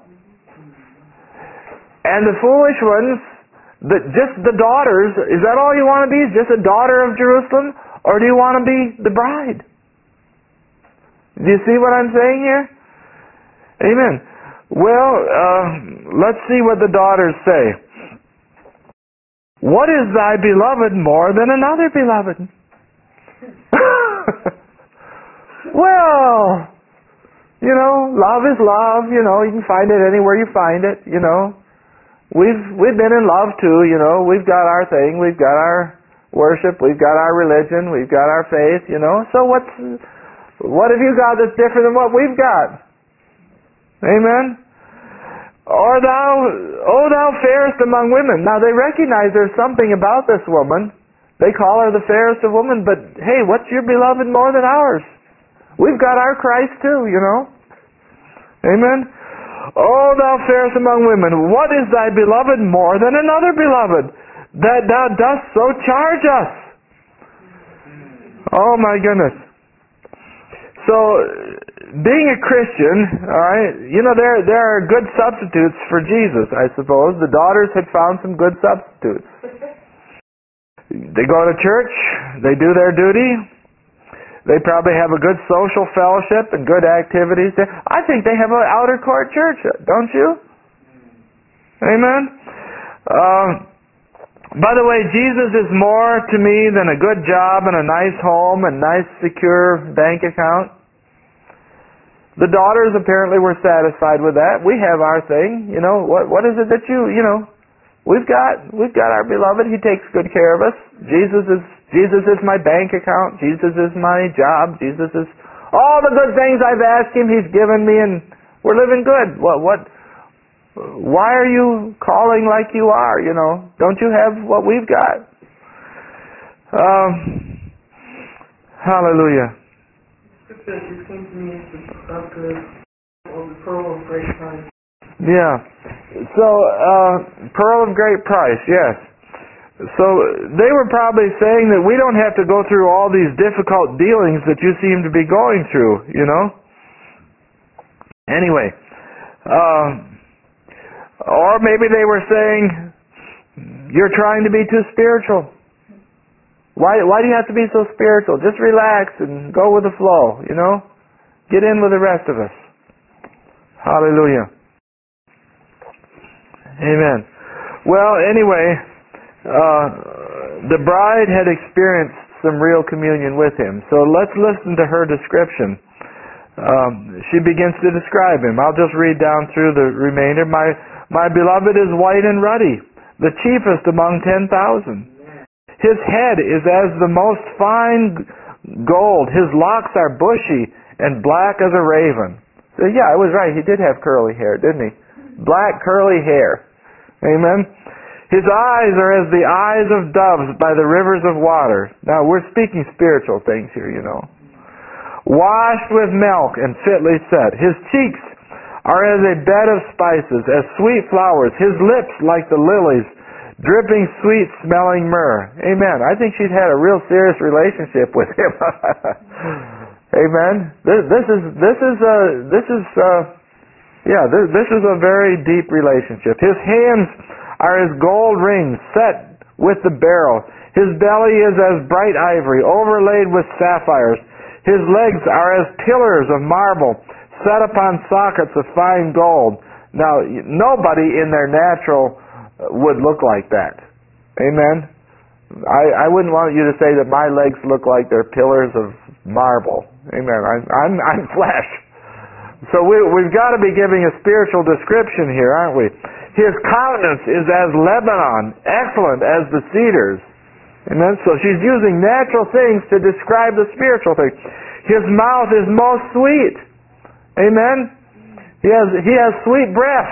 [SPEAKER 2] And the foolish ones, just the daughters, is that all you want to be? Just a daughter of Jerusalem? Or do you want to be the bride? Do you see what I'm saying here? Amen. Well, let's see what the daughters say. What is thy beloved more than another beloved? Well, love is love. You can find it anywhere you find it. We've been in love too. We've got our thing. We've got our worship. We've got our religion. We've got our faith. So what have you got that's different than what we've got? Amen. Or thou fairest among women. Now they recognize there's something about this woman. They call her the fairest of women, but hey, what's your beloved more than ours? We've got our Christ too, Amen. O thou fairest among women, what is thy beloved more than another beloved, that thou dost so charge us? Oh my goodness. So, being a Christian, all right, there are good substitutes for Jesus, I suppose. The daughters had found some good substitutes. They go to church, they do their duty, they probably have a good social fellowship and good activities. I think they have an outer court church, don't you? Amen? By the way, Jesus is more to me than a good job and a nice home and nice secure bank account. The daughters apparently were satisfied with that. We have our thing. What is it that We've got our beloved. He takes good care of us. Jesus is my bank account. Jesus is my job. Jesus is all the good things I've asked Him. He's given me, and we're living good. Why are you calling like you are? Don't you have what we've got? Hallelujah.
[SPEAKER 3] Scripture just came to me as Dr. or the pearl of great price.
[SPEAKER 2] Yeah. So, pearl of great price, yes. So, they were probably saying that we don't have to go through all these difficult dealings that you seem to be going through, Anyway, or maybe they were saying, you're trying to be too spiritual. Why do you have to be so spiritual? Just relax and go with the flow, Get in with the rest of us. Hallelujah. Amen. Well, anyway, the bride had experienced some real communion with Him. So let's listen to her description. She begins to describe Him. I'll just read down through the remainder. My beloved is white and ruddy, the chiefest among 10,000. His head is as the most fine gold. His locks are bushy and black as a raven. So yeah, I was right. He did have curly hair, didn't he? Black curly hair. Amen. His eyes are as the eyes of doves by the rivers of water. Now we're speaking spiritual things here, Washed with milk and fitly set. His cheeks are as a bed of spices, as sweet flowers. His lips like the lilies, dripping sweet smelling myrrh. Amen. I think she's had a real serious relationship with him. Amen. This is a very deep relationship. His hands are as gold rings set with the beryl. His belly is as bright ivory, overlaid with sapphires. His legs are as pillars of marble, set upon sockets of fine gold. Now, nobody in their natural would look like that. Amen. I wouldn't want you to say that my legs look like they're pillars of marble. Amen. I'm flesh. So we've got to be giving a spiritual description here, aren't we? His countenance is as Lebanon, excellent as the cedars. Amen. So she's using natural things to describe the spiritual thing. His mouth is most sweet. Amen. He has sweet breath.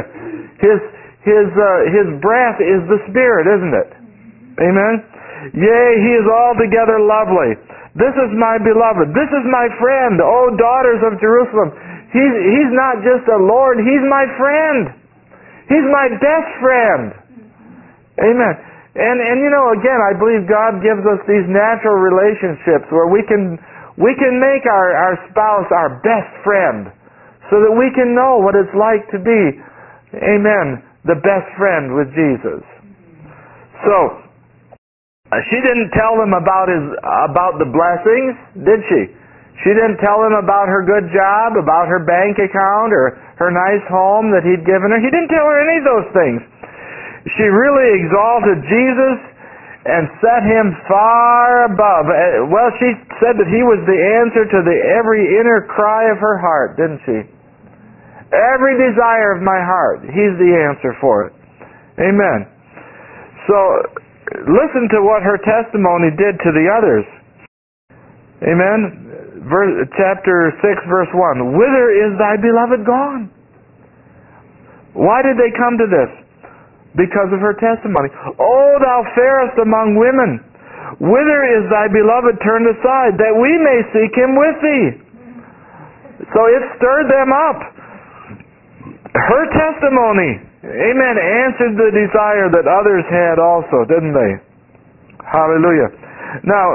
[SPEAKER 2] His breath is the Spirit, isn't it? Amen. Yea, He is altogether lovely. This is my beloved. This is my friend, O daughters of Jerusalem. He's not just a Lord, He's my friend. He's my best friend. Amen. And again, I believe God gives us these natural relationships where we can make our spouse our best friend so that we can know what it's like to be, amen, the best friend with Jesus. So, she didn't tell them about the blessings, did she? She didn't tell him about her good job, about her bank account, or her nice home that He'd given her. He didn't tell her any of those things. She really exalted Jesus and set Him far above. Well, she said that He was the answer to every inner cry of her heart, didn't she? Every desire of my heart, He's the answer for it. Amen. So, listen to what her testimony did to the others. Amen. Chapter 6, verse 1. Whither is thy beloved gone? Why did they come to this? Because of her testimony. O thou fairest among women, whither is thy beloved turned aside, that we may seek Him with thee? So it stirred them up. Her testimony, amen, answered the desire that others had also, didn't they? Hallelujah. Now,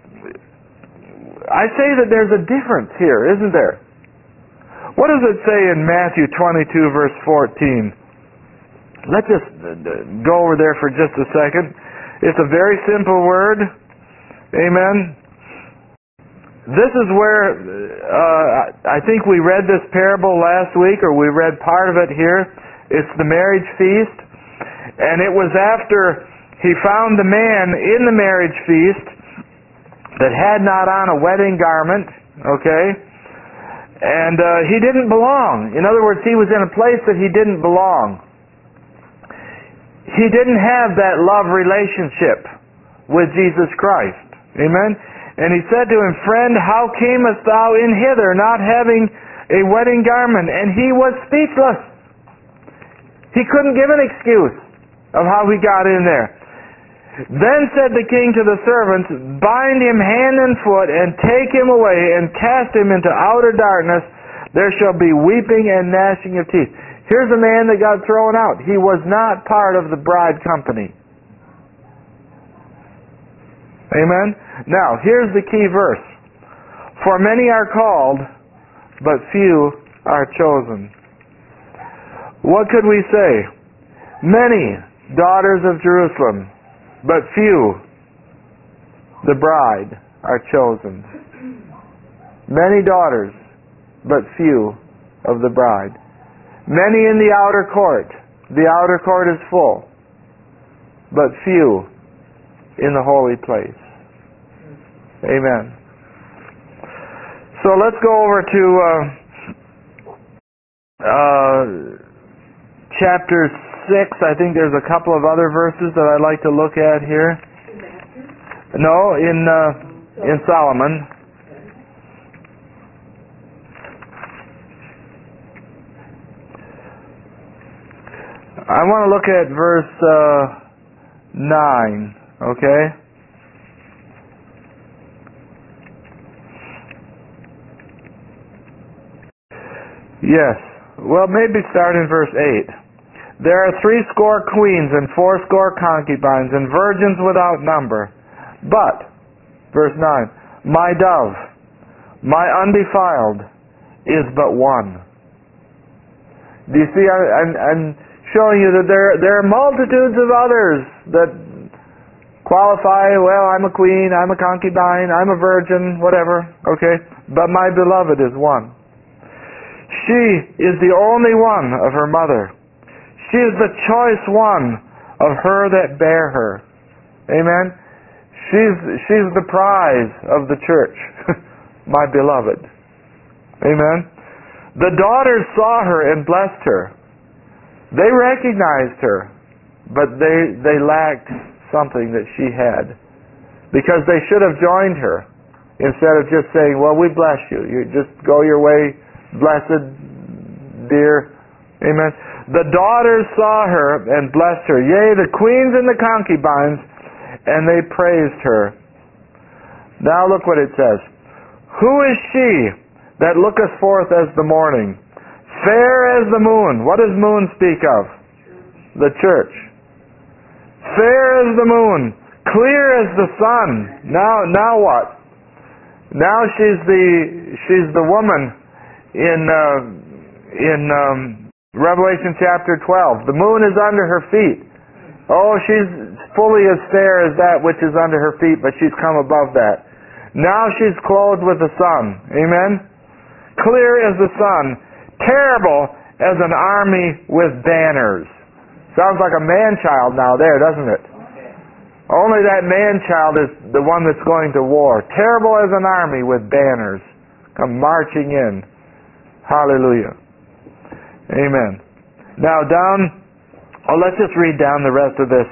[SPEAKER 2] I say that there's a difference here, isn't there? What does it say in Matthew 22, verse 14? Let's just go over there for just a second. It's a very simple word. Amen. This is where I think we read this parable last week, or we read part of it here. It's the marriage feast. And it was after he found the man in the marriage feast that had not on a wedding garment, okay? And he didn't belong. In other words, he was in a place that he didn't belong. he didn't have that love relationship with Jesus Christ. Amen? And he said to him, "Friend, how camest thou in hither, not having a wedding garment?" And he was speechless. He couldn't give an excuse of how he got in there. Then said the king to the servants, "Bind him hand and foot, and take him away, and cast him into outer darkness. There shall be weeping and gnashing of teeth." Here's a man that got thrown out. He was not part of the bride company. Amen? Now, here's the key verse. "For many are called, but few are chosen." What could we say? Many daughters of Jerusalem, but few, the bride, are chosen. Many daughters, but few of the bride. Many in the outer court. The outer court is full, but few in the holy place. Amen. So let's go over to chapter 6. I think there's a couple of other verses that I'd like to look at here. No, in Solomon. I want to look at verse 9, okay? Yes. Well, maybe start in verse 8. "There are 80 queens and 80 concubines and virgins without number. But," verse 9, "my dove, my undefiled, is but one." Do you see, I'm showing you that there are multitudes of others that qualify, well, I'm a queen, I'm a concubine, I'm a virgin, whatever, okay? But my beloved is one. She is the only one of her mother. She is the choice one of her that bare her. Amen? She's the prize of the church. My beloved. Amen? "The daughters saw her and blessed her." They recognized her, but they lacked something that she had. Because they should have joined her instead of just saying, "Well, we bless you. You just go your way, blessed, dear." Amen. "The daughters saw her and blessed her, yea, the queens and the concubines, and they praised her." Now look what it says. "Who is she that looketh forth as the morning, fair as the moon?" What does moon speak of? The church. "Fair as the moon, clear as the sun." Now what? Now she's the woman in Revelation chapter 12. The moon is under her feet. Oh, she's fully as fair as that which is under her feet, but she's come above that. Now she's clothed with the sun. Amen? "Clear as the sun, terrible as an army with banners." Sounds like a man-child now there, doesn't it? Only that man-child is the one that's going to war. "Terrible as an army with banners, come marching in." Hallelujah. Amen. Now let's just read down the rest of this.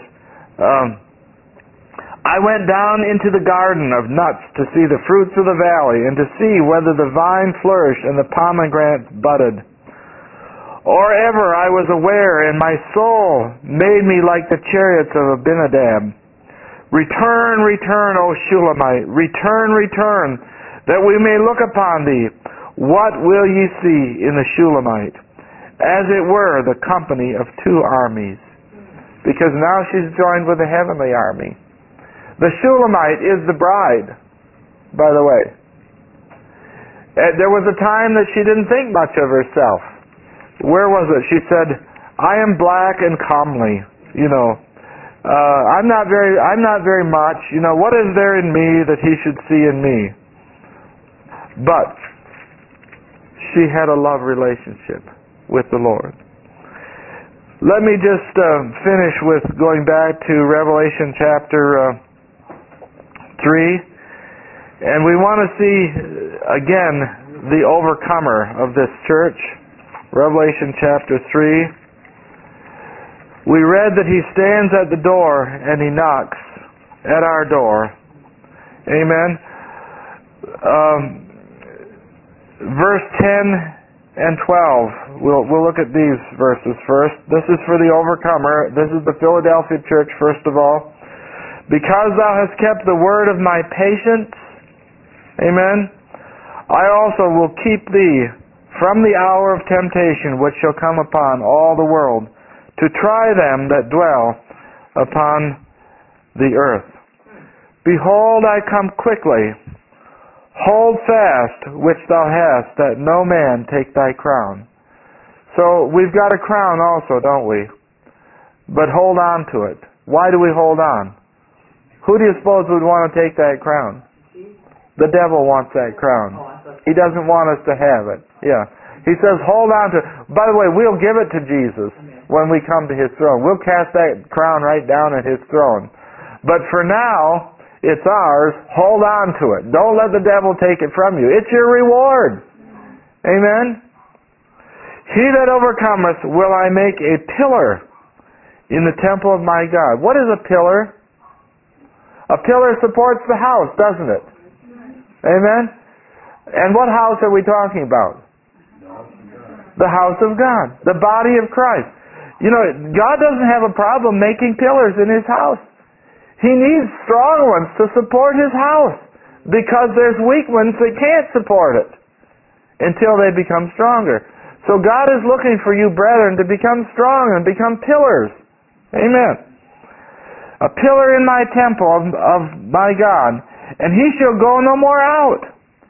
[SPEAKER 2] "I went down into the garden of nuts to see the fruits of the valley, and to see whether the vine flourished and the pomegranates budded. Or ever I was aware, and my soul made me like the chariots of Abinadab. Return, return, O Shulamite, return, return, that we may look upon thee. What will ye see in the Shulamite? As it were the company of two armies." Because now she's joined with the heavenly army. The Shulamite is the bride, by the way. There was a time that she didn't think much of herself. Where was it? She said, "I am black and comely, I'm not very much, what is there in me that he should see in me?" But she had a love relationship with the Lord. Let me just finish with going back to Revelation chapter 3. And we want to see again the overcomer of this church. Revelation chapter 3. We read that He stands at the door and He knocks at our door. Amen. Verse 10 and 12. We'll look at these verses first. This is for the overcomer. This is the Philadelphia church, first of all. Because thou hast kept the word of my patience, amen, I also will keep thee from the hour of temptation which shall come upon all the world, to try them that dwell upon the earth. Behold, I come quickly. Hold fast which thou hast, that no man take thy crown. So we've got a crown also, don't we? But hold on to it. Why do we hold on? Who do you suppose would want to take that crown? The devil wants that crown. He doesn't want us to have it. Yeah. He says, hold on to it. By the way, we'll give it to Jesus when we come to His throne. We'll cast that crown right down at His throne. But for now, it's ours. Hold on to it. Don't let the devil take it from you. It's your reward. Amen? He that overcometh will I make a pillar in the temple of my God. What is a pillar? A pillar supports the house, doesn't it? Amen? And what house are we talking about? The house of God. The body of Christ. You know, God doesn't have a problem making pillars in His house. He needs strong ones to support His house, because there's weak ones that can't support it until they become stronger. So God is looking for you, brethren, to become strong and become pillars. Amen. A pillar in my temple of my God, and He shall go no more out.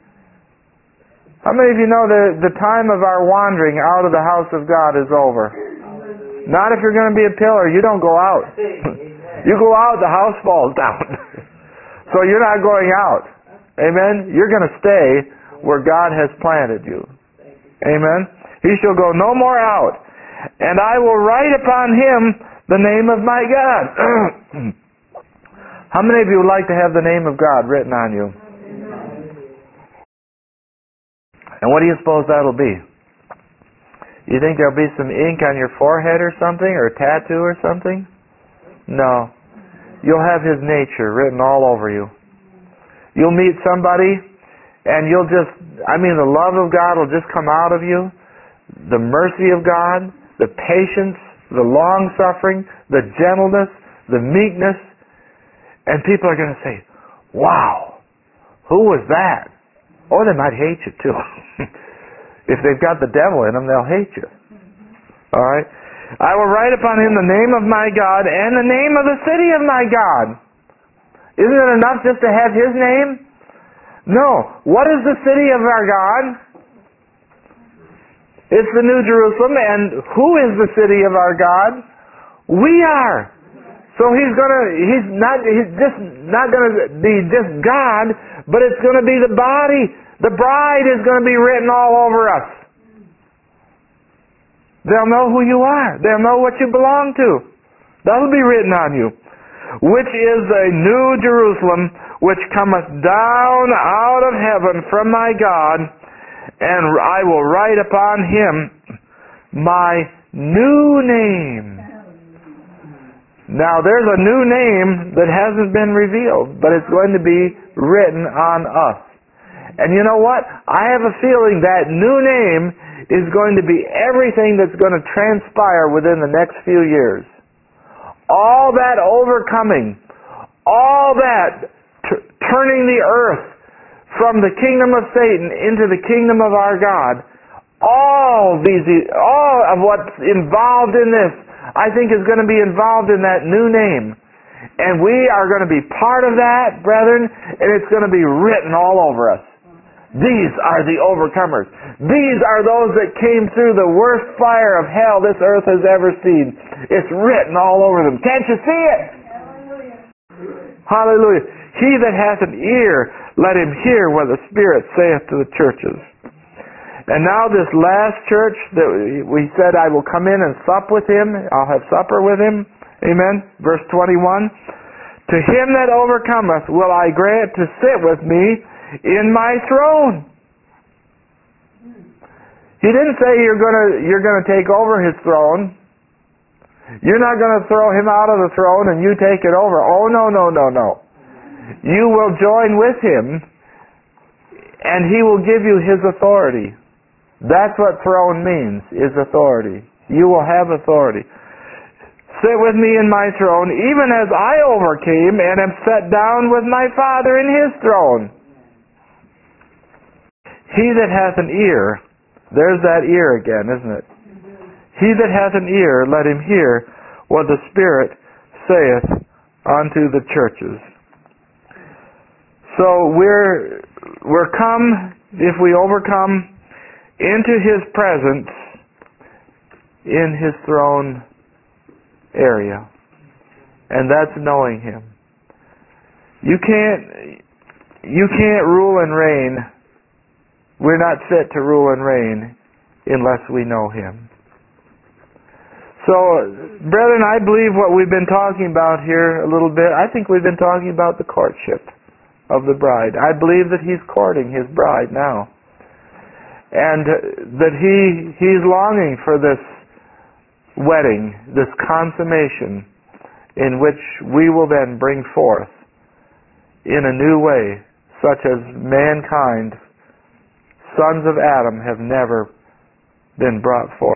[SPEAKER 2] How many of you know the time of our wandering out of the house of God is over? Not if you're going to be a pillar. You don't go out. You go out, the house falls down. So you're not going out. Amen? You're going to stay where God has planted you. Amen? He shall go no more out. And I will write upon him the name of my God. How many of you would like to have the name of God written on you? And what do you suppose that'll be? You think there'll be some ink on your forehead or something, or a tattoo or something? No. You'll have His nature written all over you. You'll meet somebody, and the love of God will just come out of you. The mercy of God, the patience, the long-suffering, the gentleness, the meekness. And people are going to say, wow, who was that? Or they might hate you too. If they've got the devil in them, they'll hate you. All right? I will write upon him the name of my God and the name of the city of my God. Isn't it enough just to have His name? No. What is the city of our God? It's the New Jerusalem. And who is the city of our God? We are. So He's not going to be just God, but it's going to be the body. The bride is going to be written all over us. They'll know who you are. They'll know what you belong to. That'll be written on you. Which is the New Jerusalem, which cometh down out of heaven from my God, and I will write upon him my new name. Now there's a new name that hasn't been revealed, but it's going to be written on us. And you know what? I have a feeling that new name is going to be everything that's going to transpire within the next few years. All that overcoming, all that turning the earth from the kingdom of Satan into the kingdom of our God, all of what's involved in this, I think is going to be involved in that new name. And we are going to be part of that, brethren, and it's going to be written all over us. These are the overcomers. These are those that came through the worst fire of hell this earth has ever seen. It's written all over them. Can't you see it? Hallelujah. Hallelujah. He that hath an ear, let him hear what the Spirit saith to the churches. And now this last church that we said, I will come in and sup with him. I'll have supper with him. Amen. Verse 21. To him that overcometh will I grant to sit with me in my throne. He didn't say you're going to take over his throne. You're not going to throw him out of the throne and you take it over. Oh, no, no, no, no. You will join with him and he will give you his authority. That's what throne means, is authority. You will have authority. Sit with me in my throne, even as I overcame and am set down with my Father in his throne. He that hath an ear, there's that ear again, isn't it? He that hath an ear, let him hear what the Spirit saith unto the churches. So we're come, if we overcome, into his presence in his throne area. And that's knowing him. You can't rule and reign. We're not fit to rule and reign unless we know him. So, brethren, I believe what we've been talking about here a little bit, I think we've been talking about the courtship of the bride. I believe that he's courting his bride now. And that he's longing for this wedding, this consummation, in which we will then bring forth in a new way, such as mankind, sons of Adam, have never been brought forth.